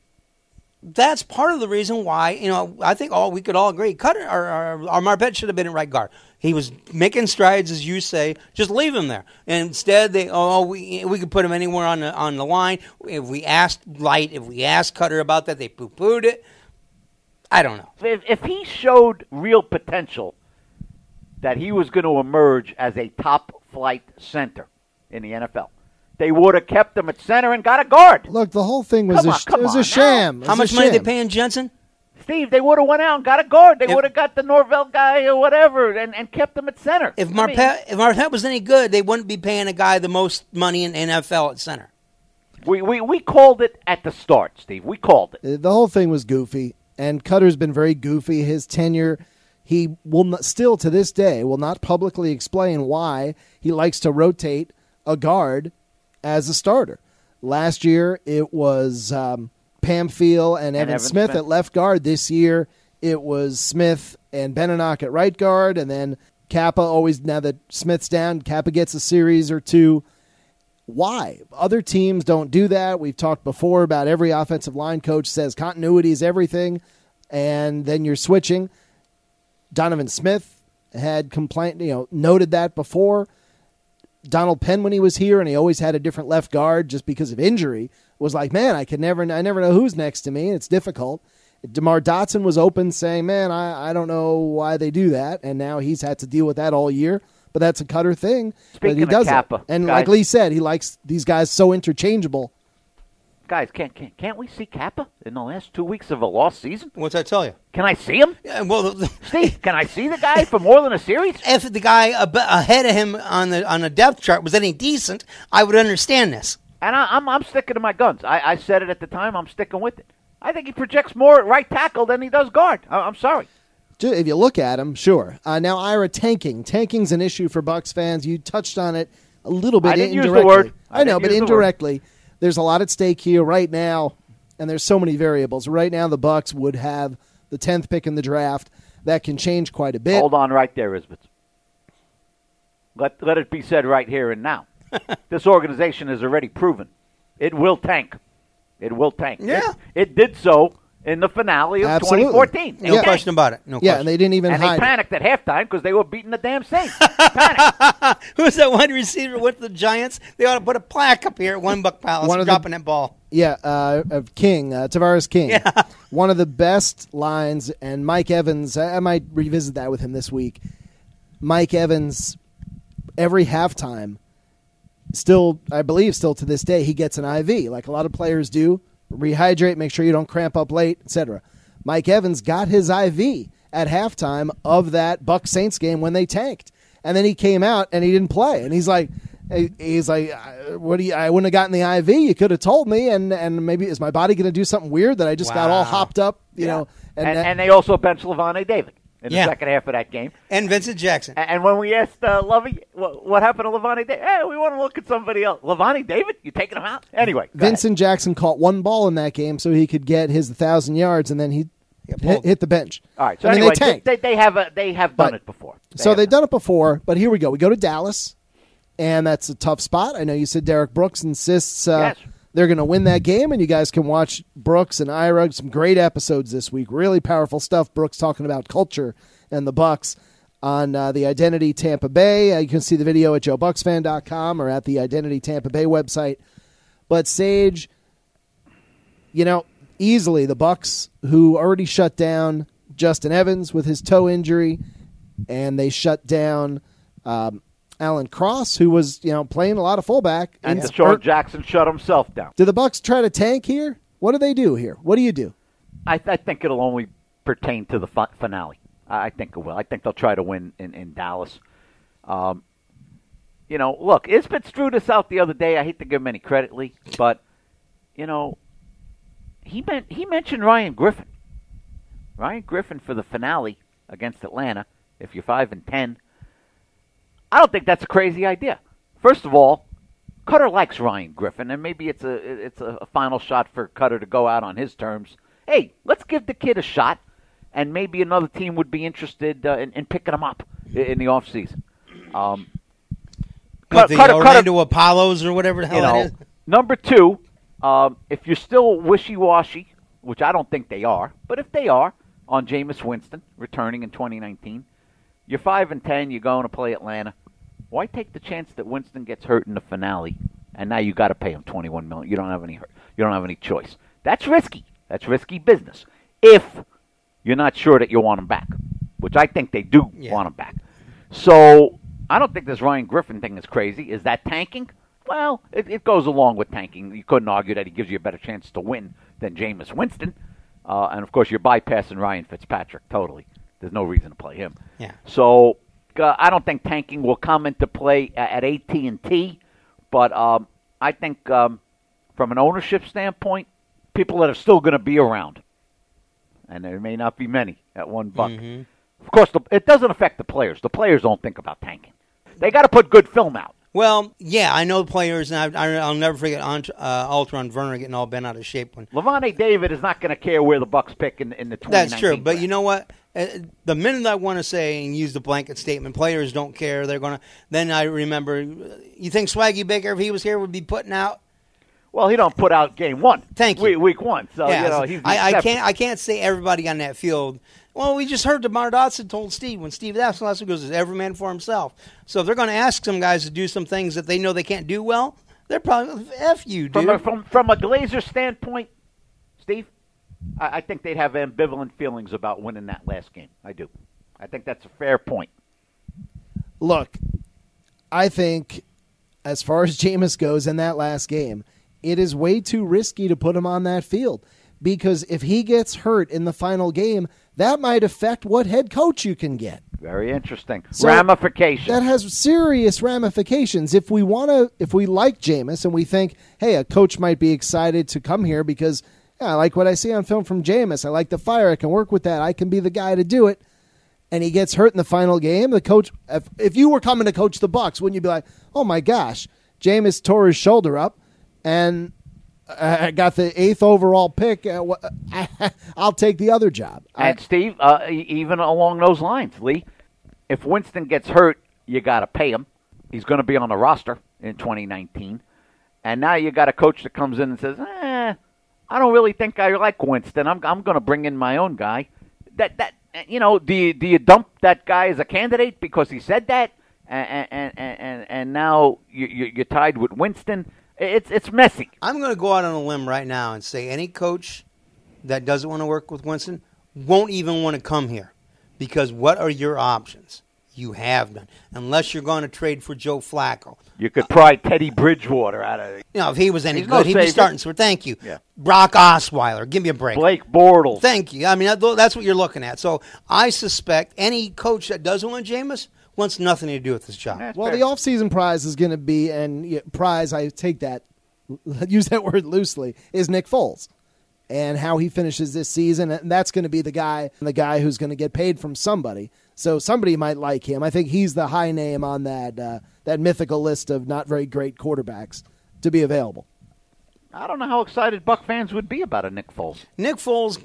that's part of the reason why, you know, I think all we could all agree, Cutter or, or, or Marpet should have been at right guard. He was making strides, as you say. Just leave him there. And instead, they oh we we could put him anywhere on the on the line. If we asked Light, if we asked Cutter about that, they poo pooed it. I don't know. If, if he showed real potential that he was going to emerge as a top flight center in the N F L, they would have kept him at center and got a guard. Look, the whole thing was Come a, on, sh- come it was on a now. sham. It How was much a money they sham. paying Jensen? Steve, they would have went out and got a guard. They If- would have got the Norvell guy or whatever and, and kept him at center. If I Marpet mean, if Marpet was any good, they wouldn't be paying a guy the most money in N F L at center. we, we, we called it at the start, Steve. We called it. Uh, The whole thing was goofy, and Cutter's been very goofy. His tenure, he will not, still to this day will not publicly explain why he likes to rotate a guard as a starter. Last year, it was um, Pamphile and, Evan Evan Smith, Smith. at left guard. This year, it was Smith and Beninock at right guard, and then Kappa always, now that Smith's down, Kappa gets a series or two. Why? Other teams don't do that. We've talked before about every offensive line coach says continuity is everything, and then you're switching. Donovan Smith had complained, you know, noted that before. Donald Penn, when he was here, and he always had a different left guard just because of injury, was like, man, I could never, I never know who's next to me. It's difficult. DeMar Dotson was open, saying, man, I, I don't know why they do that, and now he's had to deal with that all year. But that's a Cutter thing. Speaking but he of does Kappa, it. And guys- like Lee said, he likes these guys so interchangeable. Guys, can't, can't, can't we see Kappa in the last two weeks of a lost season? What's that tell you? Can I see him? Yeah, well, the, Steve, can I see the guy for more than a series? if the guy ab- ahead of him on the on the depth chart was any decent, I would understand this. And I, I'm I'm sticking to my guns. I, I said it at the time. I'm sticking with it. I think he projects more at right tackle than he does guard. I, I'm sorry. Ju- If you look at him, sure. Uh, now, Ira, tanking. Tanking's an issue for Bucs fans. You touched on it a little bit I didn't use the indirectly. word. I I know, didn't but use the word. indirectly, there's a lot at stake here right now, and there's so many variables. Right now, the Bucs would have the tenth pick in the draft. That can change quite a bit. Hold on right there, Isbitz. Let, let it be said right here and now. This organization has already proven it will tank. It will tank. Yeah. It, it did so in the finale of Absolutely. twenty fourteen. No Yeah. question about it. No Yeah, question. and they didn't even And hide they it. panicked at halftime because they were beating the damn Saints. Panicked. Who's that wide receiver with the Giants? They ought to put a plaque up here at One Buck Palace One for of the- dropping that ball. Yeah, uh, of King, uh, Tavares King. Yeah. One of the best lines, and Mike Evans, I, I might revisit that with him this week. Mike Evans, every halftime, still, I believe still to this day, he gets an I V, like a lot of players do. Rehydrate, make sure you don't cramp up late, et cetera. Mike Evans got his I V at halftime of that Bucs Saints game when they tanked. And then he came out and he didn't play. And he's like, he's like, what do you, I wouldn't have gotten the I V. You could have told me. And, and maybe is my body going to do something weird that I just got all Wow. hopped up, you Yeah. know? And, that- and they also benched Levante David in the Yeah. second half of that game. And Vincent Jackson. And, and when we asked uh, Lovey what, what happened to Levante David, hey, we want to look at somebody else. Levante David? You taking him out? Anyway, go ahead. Vincent Jackson caught one ball in that game so he could get his one thousand yards, and then he hit, pulled. hit the bench. All right. So I mean, anyway, they tanked. they, they have a, they have done But- it before. They so have they've done it before, but here we go. We go to Dallas, and that's a tough spot. I know you said Derek Brooks insists uh, Yes. they're going to win that game, and you guys can watch Brooks and Ira. Some great episodes this week. Really powerful stuff. Brooks talking about culture and the Bucks on uh, the Identity Tampa Bay. Uh, you can see the video at joe bucks fan dot com or at the Identity Tampa Bay website. But Sage, you know, easily the Bucks, who already shut down Justin Evans with his toe injury, and they shut down um, Alan Cross, who was, you know, playing a lot of fullback. And In- Deshaun or- Jackson shut himself down. Do the Bucks try to tank here? What do they do here? What do you do? I, I think it'll only pertain to the fi- finale. I I think it will. I think they'll try to win in, in Dallas. Um, you know, look, Isbit threw this out the other day. I hate to give him any credit, Lee, but, you know, he meant, he mentioned Ryan Griffin. Ryan Griffin for the finale against Atlanta, if you're five and ten. I don't think that's a crazy idea. First of all, Cutter likes Ryan Griffin, and maybe it's a it's a final shot for Cutter to go out on his terms. Hey, let's give the kid a shot, and maybe another team would be interested uh, in, in picking him up in, in the offseason. Um, What, Cut- the Cutter- Orlando Apollos or whatever the hell you that know, is? number two, um, if you're still wishy-washy, which I don't think they are, but if they are, on Jameis Winston returning in twenty nineteen, you're five and ten. You're going to play Atlanta. Why take the chance that Winston gets hurt in the finale, and now you got to pay him twenty-one million? You don't have any hurt. You don't have any choice. That's risky. That's risky business. If you're not sure that you want him back, which I think they do Yeah. want him back. So I don't think this Ryan Griffin thing is crazy. Is that tanking? Well, it, it goes along with tanking. You couldn't argue that he gives you a better chance to win than Jameis Winston. Uh, and, of course, you're bypassing Ryan Fitzpatrick totally. There's no reason to play him. Yeah. So uh, I don't think tanking will come into play at, at A T and T. But um, I think um, from an ownership standpoint, people that are still going to be around, and there may not be many at one buck. Mm-hmm. Of course, the, it doesn't affect the players. The players don't think about tanking. They got to put good film out. Well, yeah, I know players, and I, I, I'll never forget Ant- uh, Altron Werner getting all bent out of shape when. Levante David is not going to care where the Bucks pick in, in the twenty nineteen That's true, but draft. you know what? Uh, the minute I want to say and use the blanket statement, players don't care. They're going to. Then I remember, you think Swaggy Baker, if he was here, would be putting out? Well, he don't put out game one. Thank you. Week, week one. So yeah, you know he's the I, I exception. can't. I can't say everybody on that field. Well, we just heard DeMar Dotson told Steve when Steve asked last week, goes, "Is every man for himself?" So if they're going to ask some guys to do some things that they know they can't do well, they're probably f you, dude. From a, from from a Glazer standpoint, Steve, I, I think they'd have ambivalent feelings about winning that last game. I do. I think that's a fair point. Look, I think as far as Jameis goes in that last game, it is way too risky to put him on that field because if he gets hurt in the final game, that might affect what head coach you can get. Very interesting. So Ramifications. That has serious ramifications. If we want to, if we like Jameis and we think, hey, a coach might be excited to come here because yeah, I like what I see on film from Jameis. I like the fire. I can work with that. I can be the guy to do it. And he gets hurt in the final game. The coach, if, if you were coming to coach the Bucs, wouldn't you be like, oh my gosh, Jameis tore his shoulder up, and I got the eighth overall pick. Uh, I'll take the other job. And, Steve, uh, e- even along those lines, Lee, if Winston gets hurt, you got to pay him. He's going to be on the roster in twenty nineteen. And now you got a coach that comes in and says, eh, I don't really think I like Winston. I'm I'm going to bring in my own guy. That that you know, do you, do you dump that guy as a candidate because he said that, and and and, and now you, you you're tied with Winston? It's it's messy. I'm going to go out on a limb right now and say any coach that doesn't want to work with Winston won't even want to come here, because what are your options? You have none, unless you're going to trade for Joe Flacco. You could pry Teddy Bridgewater out of it. You know, if he was any He's good, no he'd be savior. starting. So thank you. Yeah. Brock Osweiler, give me a break. Blake Bortles. Thank you. I mean, that- that's what you're looking at. So I suspect any coach that doesn't want Jameis wants nothing to do with this job. That's Well, fair. the offseason prize is going to be, and yeah, prize, I take that, use that word loosely, is Nick Foles and how he finishes this season. And that's going to be the guy, the guy who's going to get paid from somebody. So somebody might like him. I think he's the high name on that uh, that mythical list of not very great quarterbacks to be available. I don't know how excited Buck fans would be about a Nick Foles. Nick Foles,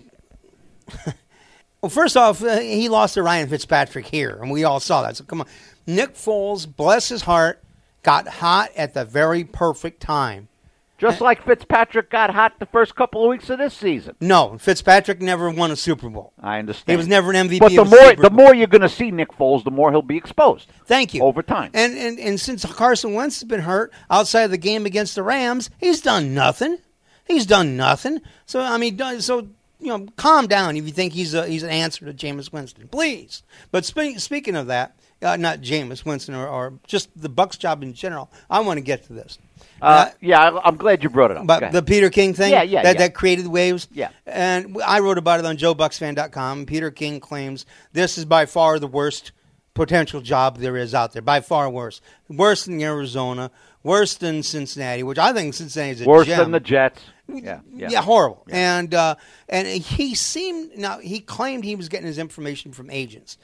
well, first off, uh, he lost to Ryan Fitzpatrick here, and we all saw that. So come on. Nick Foles, bless his heart, got hot at the very perfect time. Just like Fitzpatrick got hot the first couple of weeks of this season. No, Fitzpatrick never won a Super Bowl. I understand. He was never an M V P But the of a more Super the Bowl. more you're going to see Nick Foles, the more he'll be exposed. Thank you. Over time. And, and and since Carson Wentz has been hurt outside of the game against the Rams, he's done nothing. He's done nothing. So I mean, done- so you know, calm down if you think he's a, he's an answer to Jameis Winston, please. But spe- speaking of that, uh, not Jameis Winston or, or just the Bucs job in general, I want to get to this. Uh, yeah, I, I'm glad you brought it up. Go But ahead. the Peter King thing, Yeah, yeah, that, yeah. that created waves. Yeah. And I wrote about it on Joe Bucks Fan dot com. Peter King claims this is by far the worst potential job there is out there. By far worse. Worse than Arizona. Worse than Cincinnati, which I think Cincinnati's a Worse gem. than the Jets. Yeah, yeah. Yeah, horrible. And uh, and he seemed, now he claimed he was getting his information from agents.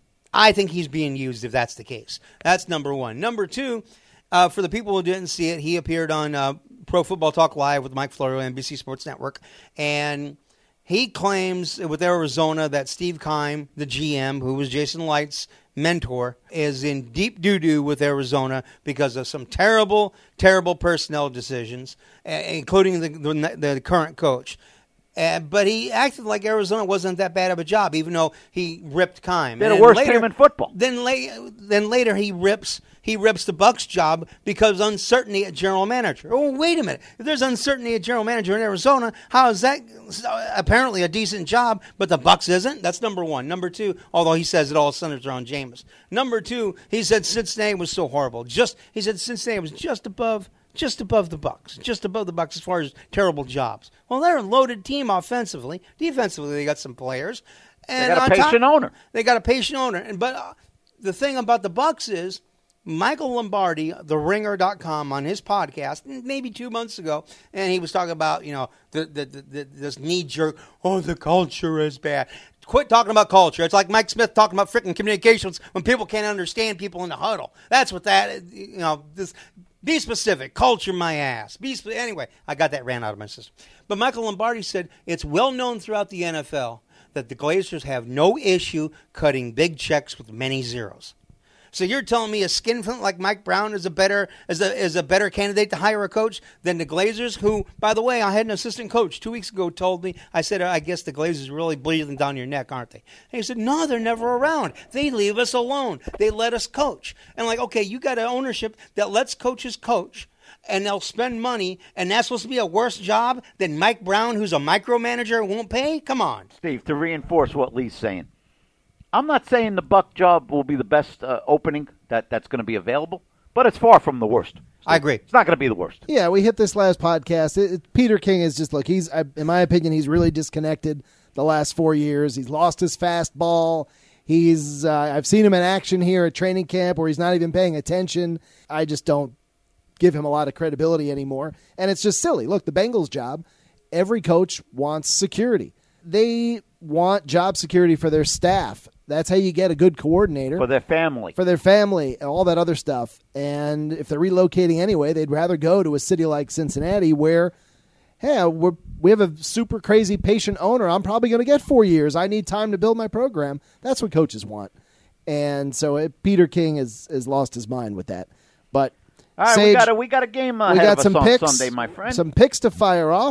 I think he's being used if that's the case. That's number one. Number two, uh, for the people who didn't see it, he appeared on uh, Pro Football Talk Live with Mike Florio, N B C Sports Network, and he claims with Arizona that Steve Keim, the G M, who was Jason Light's mentor, is in deep doo-doo with Arizona because of some terrible, terrible personnel decisions, uh, including the, the, the current coach. Uh, but he acted like Arizona wasn't that bad of a job, even though he ripped Keim. They're the And worst later- team in football. Then, la- then later he rips he rips the Bucs job because uncertainty at general manager. Oh, wait a minute! If there's uncertainty at general manager in Arizona, how is that apparently a decent job, but the Bucs isn't? That's number one. Number two, although he says it all centers around Jameis. Number two, he said Cincinnati was so horrible. Just he said Cincinnati was just above. Just above the Bucs, just above the Bucs as far as terrible jobs. Well, they're a loaded team offensively. Defensively, they got some players. And They got a on top- patient owner. They got a patient owner. And but uh, the thing about the Bucs is Michael Lombardi, the ringer dot com, on his podcast maybe two months ago, and he was talking about, you know, the, the, the, the this knee jerk, oh, the culture is bad. Quit talking about culture. It's like Mike Smith talking about freaking communications when people can't understand people in the huddle. That's what that, you know, this. Be specific. Culture my ass. Be spe- Anyway, I got that ran out of my system. But Michael Lombardi said it's well known throughout the N F L that the Glazers have no issue cutting big checks with many zeros. So you're telling me a skinflint like Mike Brown is a better is a is a better candidate to hire a coach than the Glazers, who, by the way, I had an assistant coach two weeks ago told me, I said, I guess the Glazers are really bleeding down your neck, aren't they? And he said, no, they're never around. They leave us alone. They let us coach. And like, okay, you got an ownership that lets coaches coach, and they'll spend money, and that's supposed to be a worse job than Mike Brown, who's a micromanager and won't pay? Come on. Steve, to reinforce what Lee's saying, I'm not saying the Buck job will be the best uh, opening that, that's going to be available, but it's far from the worst. I agree. It's not going to be the worst. Yeah, we hit this last podcast. It, it, Peter King is just, look, he's, I- in my opinion, he's really disconnected the last four years. He's lost his fastball. He's, uh, I've seen him in action here at training camp where he's not even paying attention. I just don't give him a lot of credibility anymore. And it's just silly. Look, the Bengals job, every coach wants security. They want job security for their staff. That's how you get a good coordinator. For their family. For their family, all that other stuff. And if they're relocating anyway, they'd rather go to a city like Cincinnati where, hey, we're, we have a super crazy patient owner. I'm probably going to get four years. I need time to build my program. That's what coaches want. And so it, Peter King has, has lost his mind with that. But All right, Sage, we got a, we got a game ahead we got of us some on picks, Sunday, my friend. Some picks to fire off.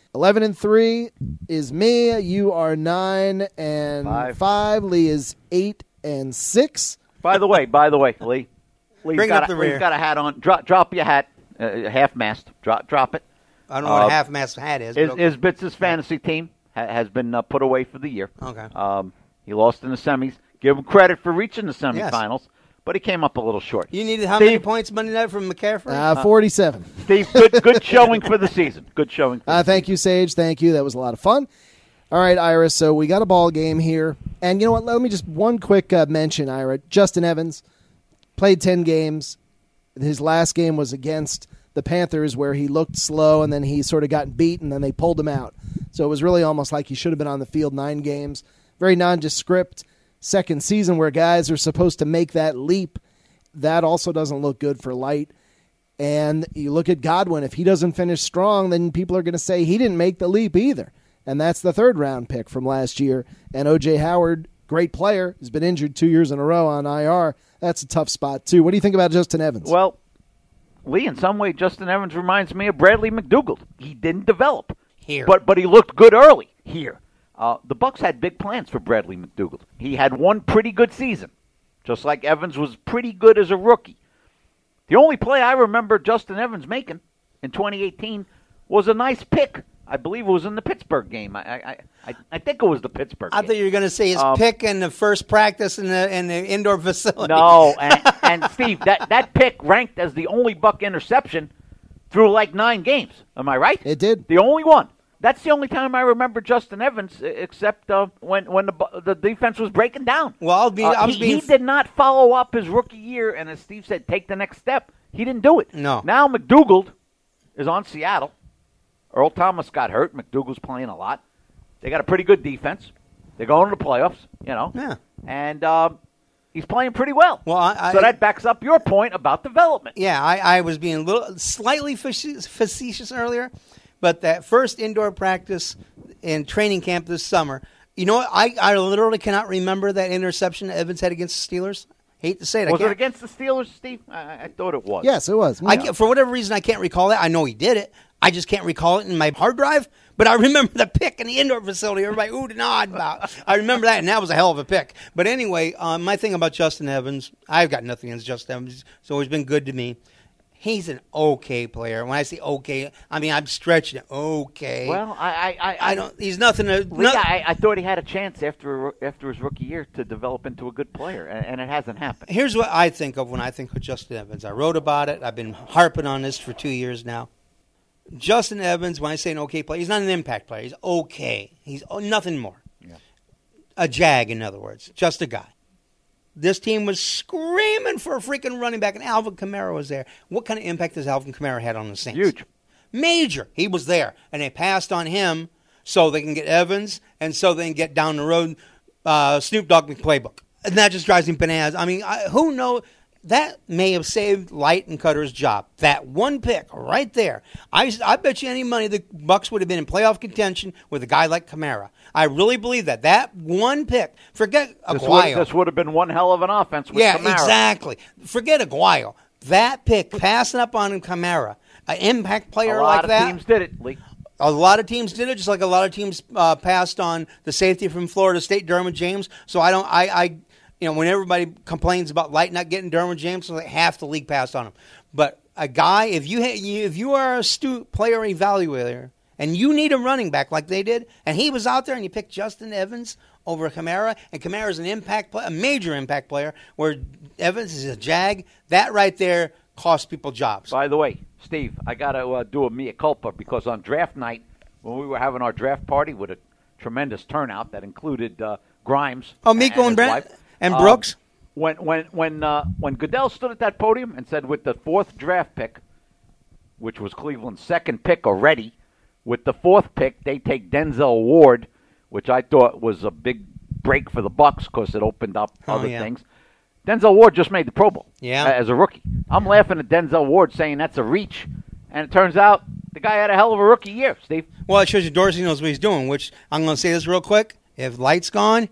eleven and three is me. You are nine and Five. five. Lee is eight and six. By the way, by the way, Lee, Lee's Bring got, up a, the Lee's rear. got a hat on. Drop, drop your hat, uh, half mast. Drop, drop it. I don't know what Uh, a half-mast hat is. His, but his Bits' fantasy team ha- has been uh, put away for the year. Okay. Um, he lost in the semis. Give him credit for reaching the semifinals, but he came up a little short. You needed how Steve, many points Monday night from McCaffrey? Uh, forty-seven. Steve, good, good showing for the season. Good showing. For Uh, the thank you, Sage. Thank you. That was a lot of fun. All right, Ira. So we got a ball game here. And you know what? Let me just one quick uh, mention, Ira. Justin Evans played ten games. His last game was against the Panthers where he looked slow and then he sort of got beat and then they pulled him out. So it was really almost like he should have been on the field nine games. Very nondescript second season where guys are supposed to make that leap. That also doesn't look good for Light. And you look at Godwin. If he doesn't finish strong, then people are going to say he didn't make the leap either. And that's the third round pick from last year. And O J Howard, great player, has been injured two years in a row on I R. That's a tough spot, too. What do you think about Justin Evans? Well, Lee, in some way, Justin Evans reminds me of Bradley McDougald. He didn't develop Here. but but he looked good early here. Uh, the Bucs had big plans for Bradley McDougald. He had one pretty good season, just like Evans was pretty good as a rookie. The only play I remember Justin Evans making in twenty eighteen was a nice pick. I believe it was in the Pittsburgh game. I I, I, I think it was the Pittsburgh I game. thought you were going to say his Um, pick in the first practice in the in the indoor facility. No, and, and Steve, that, that pick ranked as the only Buck interception through like nine games. Am I right? It did. The only one. That's the only time I remember Justin Evans, except uh, when when the Bu- the defense was breaking down. Well, I'll be. Uh, I was he, being. he did not follow up his rookie year, and as Steve said, take the next step. He didn't do it. No. Now McDougald is on Seattle. Earl Thomas got hurt. McDougald's playing a lot. They got a pretty good defense. They're going to the playoffs, you know. Yeah. And um, he's playing pretty well. Well, I, I, so that backs up your point about development. Yeah, I, I was being a little slightly faci- facetious earlier, but that first indoor practice in training camp this summer, you know what? I, I literally cannot remember that interception that Evans had against the Steelers. Hate to say it. I Was it can't- against the Steelers, Steve? I, I thought it was. Yes, it was. I can't, for whatever reason, I can't recall that. I know he did it. I just can't recall it in my hard drive. But I remember the pick in the indoor facility. Everybody oohed and awed about. I remember that, and that was a hell of a pick. But anyway, uh, my thing about Justin Evans, I've got nothing against Justin Evans. He's always been good to me. He's an okay player. When I say okay, I mean I'm stretching it. Okay. Well, I, I, I, I don't. He's nothing to. Lee, no- I, I thought he had a chance after after his rookie year to develop into a good player, and, and it hasn't happened. Here's what I think of when I think of Justin Evans. I wrote about it. I've been harping on this for two years now. Justin Evans, when I say an okay player, he's not an impact player. He's okay. He's oh, nothing more. Yeah. A jag, in other words. Just a guy. This team was screaming for a freaking running back, and Alvin Kamara was there. What kind of impact has Alvin Kamara had on the Saints? Huge. Major. He was there, and they passed on him so they can get Evans, and so they can get down the road uh, Snoop Dogg playbook. And that just drives me bananas. I mean, I, who knows? That may have saved Light and Cutter's job. That one pick right there. I, I bet you any money the Bucs would have been in playoff contention with a guy like Kamara. I really believe that. That one pick. Forget This Aguayo. would, this would have been one hell of an offense with Yeah, Kamara. exactly. Forget Aguayo. That pick, passing up on Kamara, an impact player A lot like of that. teams did it, Lee. A lot of teams did it, just like a lot of teams uh, passed on the safety from Florida State, Derwin James. So I don't, I, I, you know, when everybody complains about Light not getting Derwin James, so like half the league passed on him. But a guy, if you ha- you- if you are a astute player evaluator and you need a running back like they did, and he was out there, and you picked Justin Evans over Kamara, and Kamara is an impact, play- a major impact player, where Evans is a jag. That right there costs people jobs. By the way, Steve, I got to uh, do a mea culpa because on draft night, when we were having our draft party with a tremendous turnout that included uh, Grimes, Oh, Miko and his Brent wife, and um, Brooks. when when when uh, when Goodell stood at that podium and said, with the fourth draft pick, which was Cleveland's second pick already, with the fourth pick they take Denzel Ward, which I thought was a big break for the Bucs because it opened up Oh, other yeah. things. Denzel Ward just made the Pro Bowl Yeah. a- as a rookie. I'm laughing at Denzel Ward saying that's a reach, and it turns out the guy had a hell of a rookie year, Steve. Well, it shows you Dorsey knows what he's doing, which I'm going to say this real quick. If Light's gone,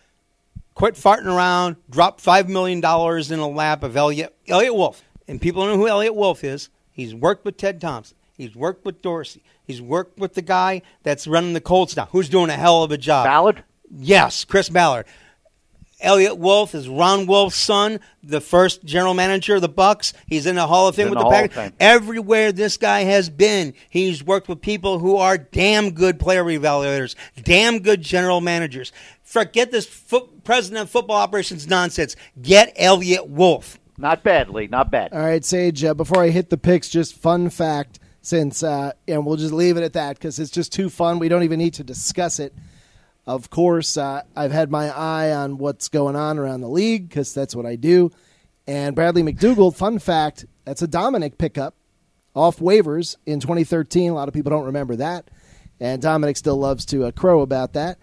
quit farting around, drop five million dollars in the lap of Elliot, Elliot Wolf. And people know who Elliot Wolf is. He's worked with Ted Thompson. He's worked with Dorsey. He's worked with the guy that's running the Colts now, who's doing a hell of a job. Ballard? Yes, Chris Ballard. Elliott Wolf is Ron Wolf's son, the first general manager of the Bucks. He's in the Hall of Fame in with the the Hall of Packers. Fame. Everywhere this guy has been, he's worked with people who are damn good player evaluators, damn good general managers. Forget this fo- president of football operations nonsense. Get Elliott Wolf. Not bad, Lee. Not bad. All right, Sage, uh, before I hit the picks, just fun fact, since, uh, and we'll just leave it at that because it's just too fun. We don't even need to discuss it. Of course, uh, I've had my eye on what's going on around the league because that's what I do. And Bradley McDougald, fun fact, that's a Dominic pickup off waivers in twenty thirteen. A lot of people don't remember that. And Dominic still loves to uh, crow about that.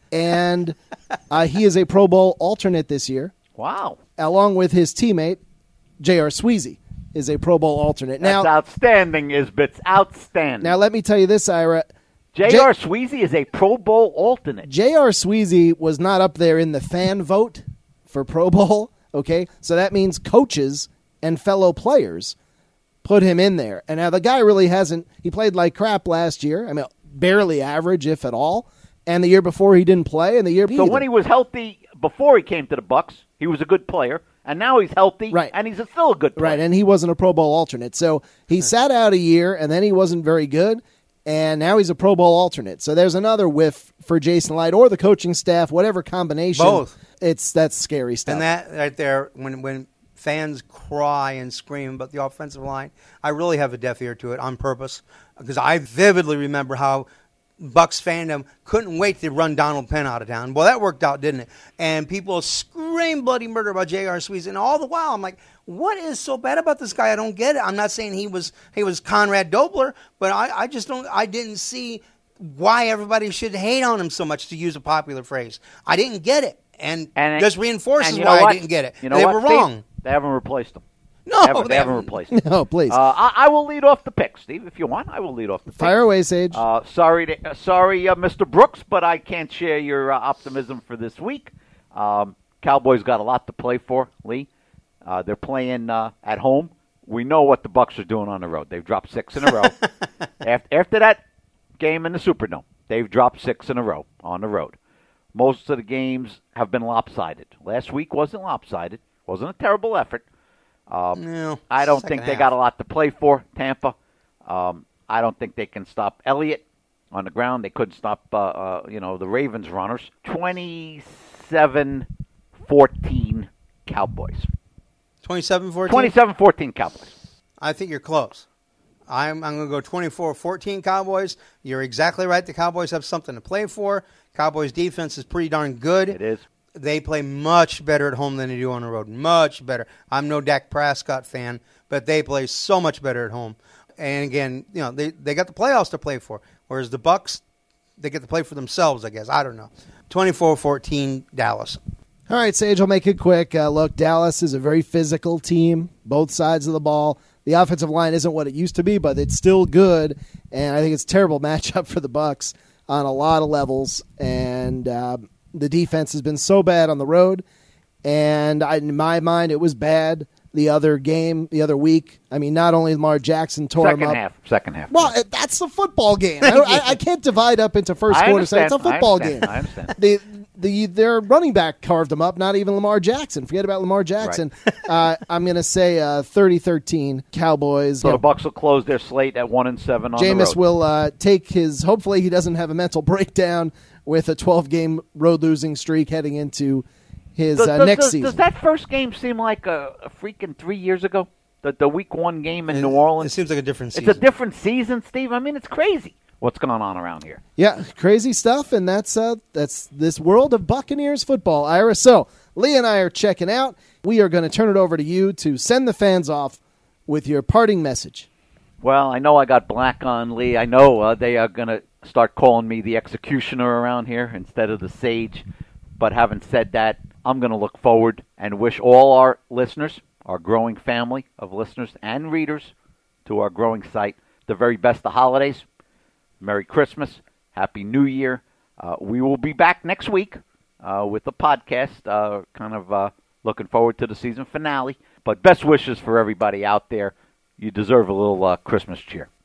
And uh, he is a Pro Bowl alternate this year. Wow. Along with his teammate, J R. Sweezy, is a Pro Bowl alternate. That's now, outstanding, Isbits. Outstanding. now, let me tell you this, Ira. J R. Sweezy is a Pro Bowl alternate. J R. Sweezy was not up there in the fan vote for Pro Bowl, okay? So that means coaches and fellow players put him in there. And now the guy really hasn't – he played like crap last year. I mean, barely average, if at all. And the year before he didn't play, and the year So when he was healthy before he came to the Bucks, he was a good player. And now he's healthy, Right. and he's a, still a good player. Right, and he wasn't a Pro Bowl alternate. So he sat out a year, and then he wasn't very good. And now he's a Pro Bowl alternate. So there's another whiff for Jason Light or the coaching staff, whatever combination. Both. It's that's scary stuff. And that right there, when when fans cry and scream about the offensive line, I really have a deaf ear to it on purpose because I vividly remember how Bucks fandom couldn't wait to run Donald Penn out of town. Well, that worked out, didn't it? And people scream bloody murder about J R. Sweezy. And all the while, I'm like, what is so bad about this guy? I don't get it. I'm not saying he was he was Conrad Dobler, but I, I just don't. I didn't see why everybody should hate on him so much, to use a popular phrase. I didn't get it, and, And it- just reinforces and you know why what? I didn't get it. You know they what, were Steve? wrong. They haven't replaced him. No, they haven't, they they haven't haven't. replaced him. no, please. Uh, I, I will lead off the pick, Steve, if you want. I will lead off the pick. Fire away, Sage. Uh, sorry, to, uh, sorry, uh, Mister Brooks, but I can't share your uh, optimism for this week. Um, Cowboys got a lot to play for, Lee. Uh, they're playing uh, at home. We know what the Bucks are doing on the road. They've dropped six in a row. after, after that game in the Superdome, they've dropped six in a row on the road. Most of the games have been lopsided. Last week wasn't lopsided. Wasn't a terrible effort. Um, No, I don't second think they half. got a lot to play for, Tampa. Um, I don't think they can stop Elliott on the ground. They couldn't stop, uh, uh, you know, the Ravens runners. twenty-seven fourteen Cowboys. twenty-seven fourteen? twenty-seven fourteen Cowboys. I think you're close. I'm, I'm going to go twenty-four fourteen Cowboys. You're exactly right. The Cowboys have something to play for. Cowboys defense is pretty darn good. It is. They play much better at home than they do on the road. Much better. I'm no Dak Prescott fan, but they play so much better at home. And again, you know, they, they got the playoffs to play for. Whereas the Bucks, they get to play for themselves, I guess. I don't know. twenty-four fourteen Dallas. All right, Sage, I'll make it quick. Uh, look, Dallas is a very physical team, both sides of the ball. The offensive line isn't what it used to be, but it's still good, and I think it's a terrible matchup for the Bucks on a lot of levels. And uh, the defense has been so bad on the road, and I, in my mind, it was bad the other game, the other week. I mean, not only Lamar Jackson tore Second him up. half. Second half. Well, it- that's the football game. I, I, I can't divide up into first I quarter. Second. It's a understand. I football understand. game. I understand. The, the their running back carved him up. Not even Lamar Jackson. Forget about Lamar Jackson. uh, I'm going to say uh, thirty thirteen Cowboys. So You the know, Bucks will close their slate at one and seven on the Jameis road. will uh, take his. Hopefully, he doesn't have a mental breakdown with a twelve game road losing streak heading into his Does, uh, does- next does- season. Does that first game seem like a, a freaking three years ago? The, the week one game in New Orleans? It seems like a different It's season. a different season, Steve. I mean, it's crazy what's going on around here. Yeah, crazy stuff, and that's uh, that's this world of Buccaneers football, Ira. So Lee and I are checking out. We are going to turn it over to you to send the fans off with your parting message. Well, I know I got black on, Lee. I know uh, they are going to start calling me the executioner around here instead of the sage. But having said that, I'm going to look forward and wish all our listeners, our growing family of listeners and readers to our growing site, the very best of holidays. Merry Christmas. Happy New Year. Uh, we will be back next week uh, with the podcast, uh, kind of uh, looking forward to the season finale. But best wishes for everybody out there. You deserve a little uh, Christmas cheer.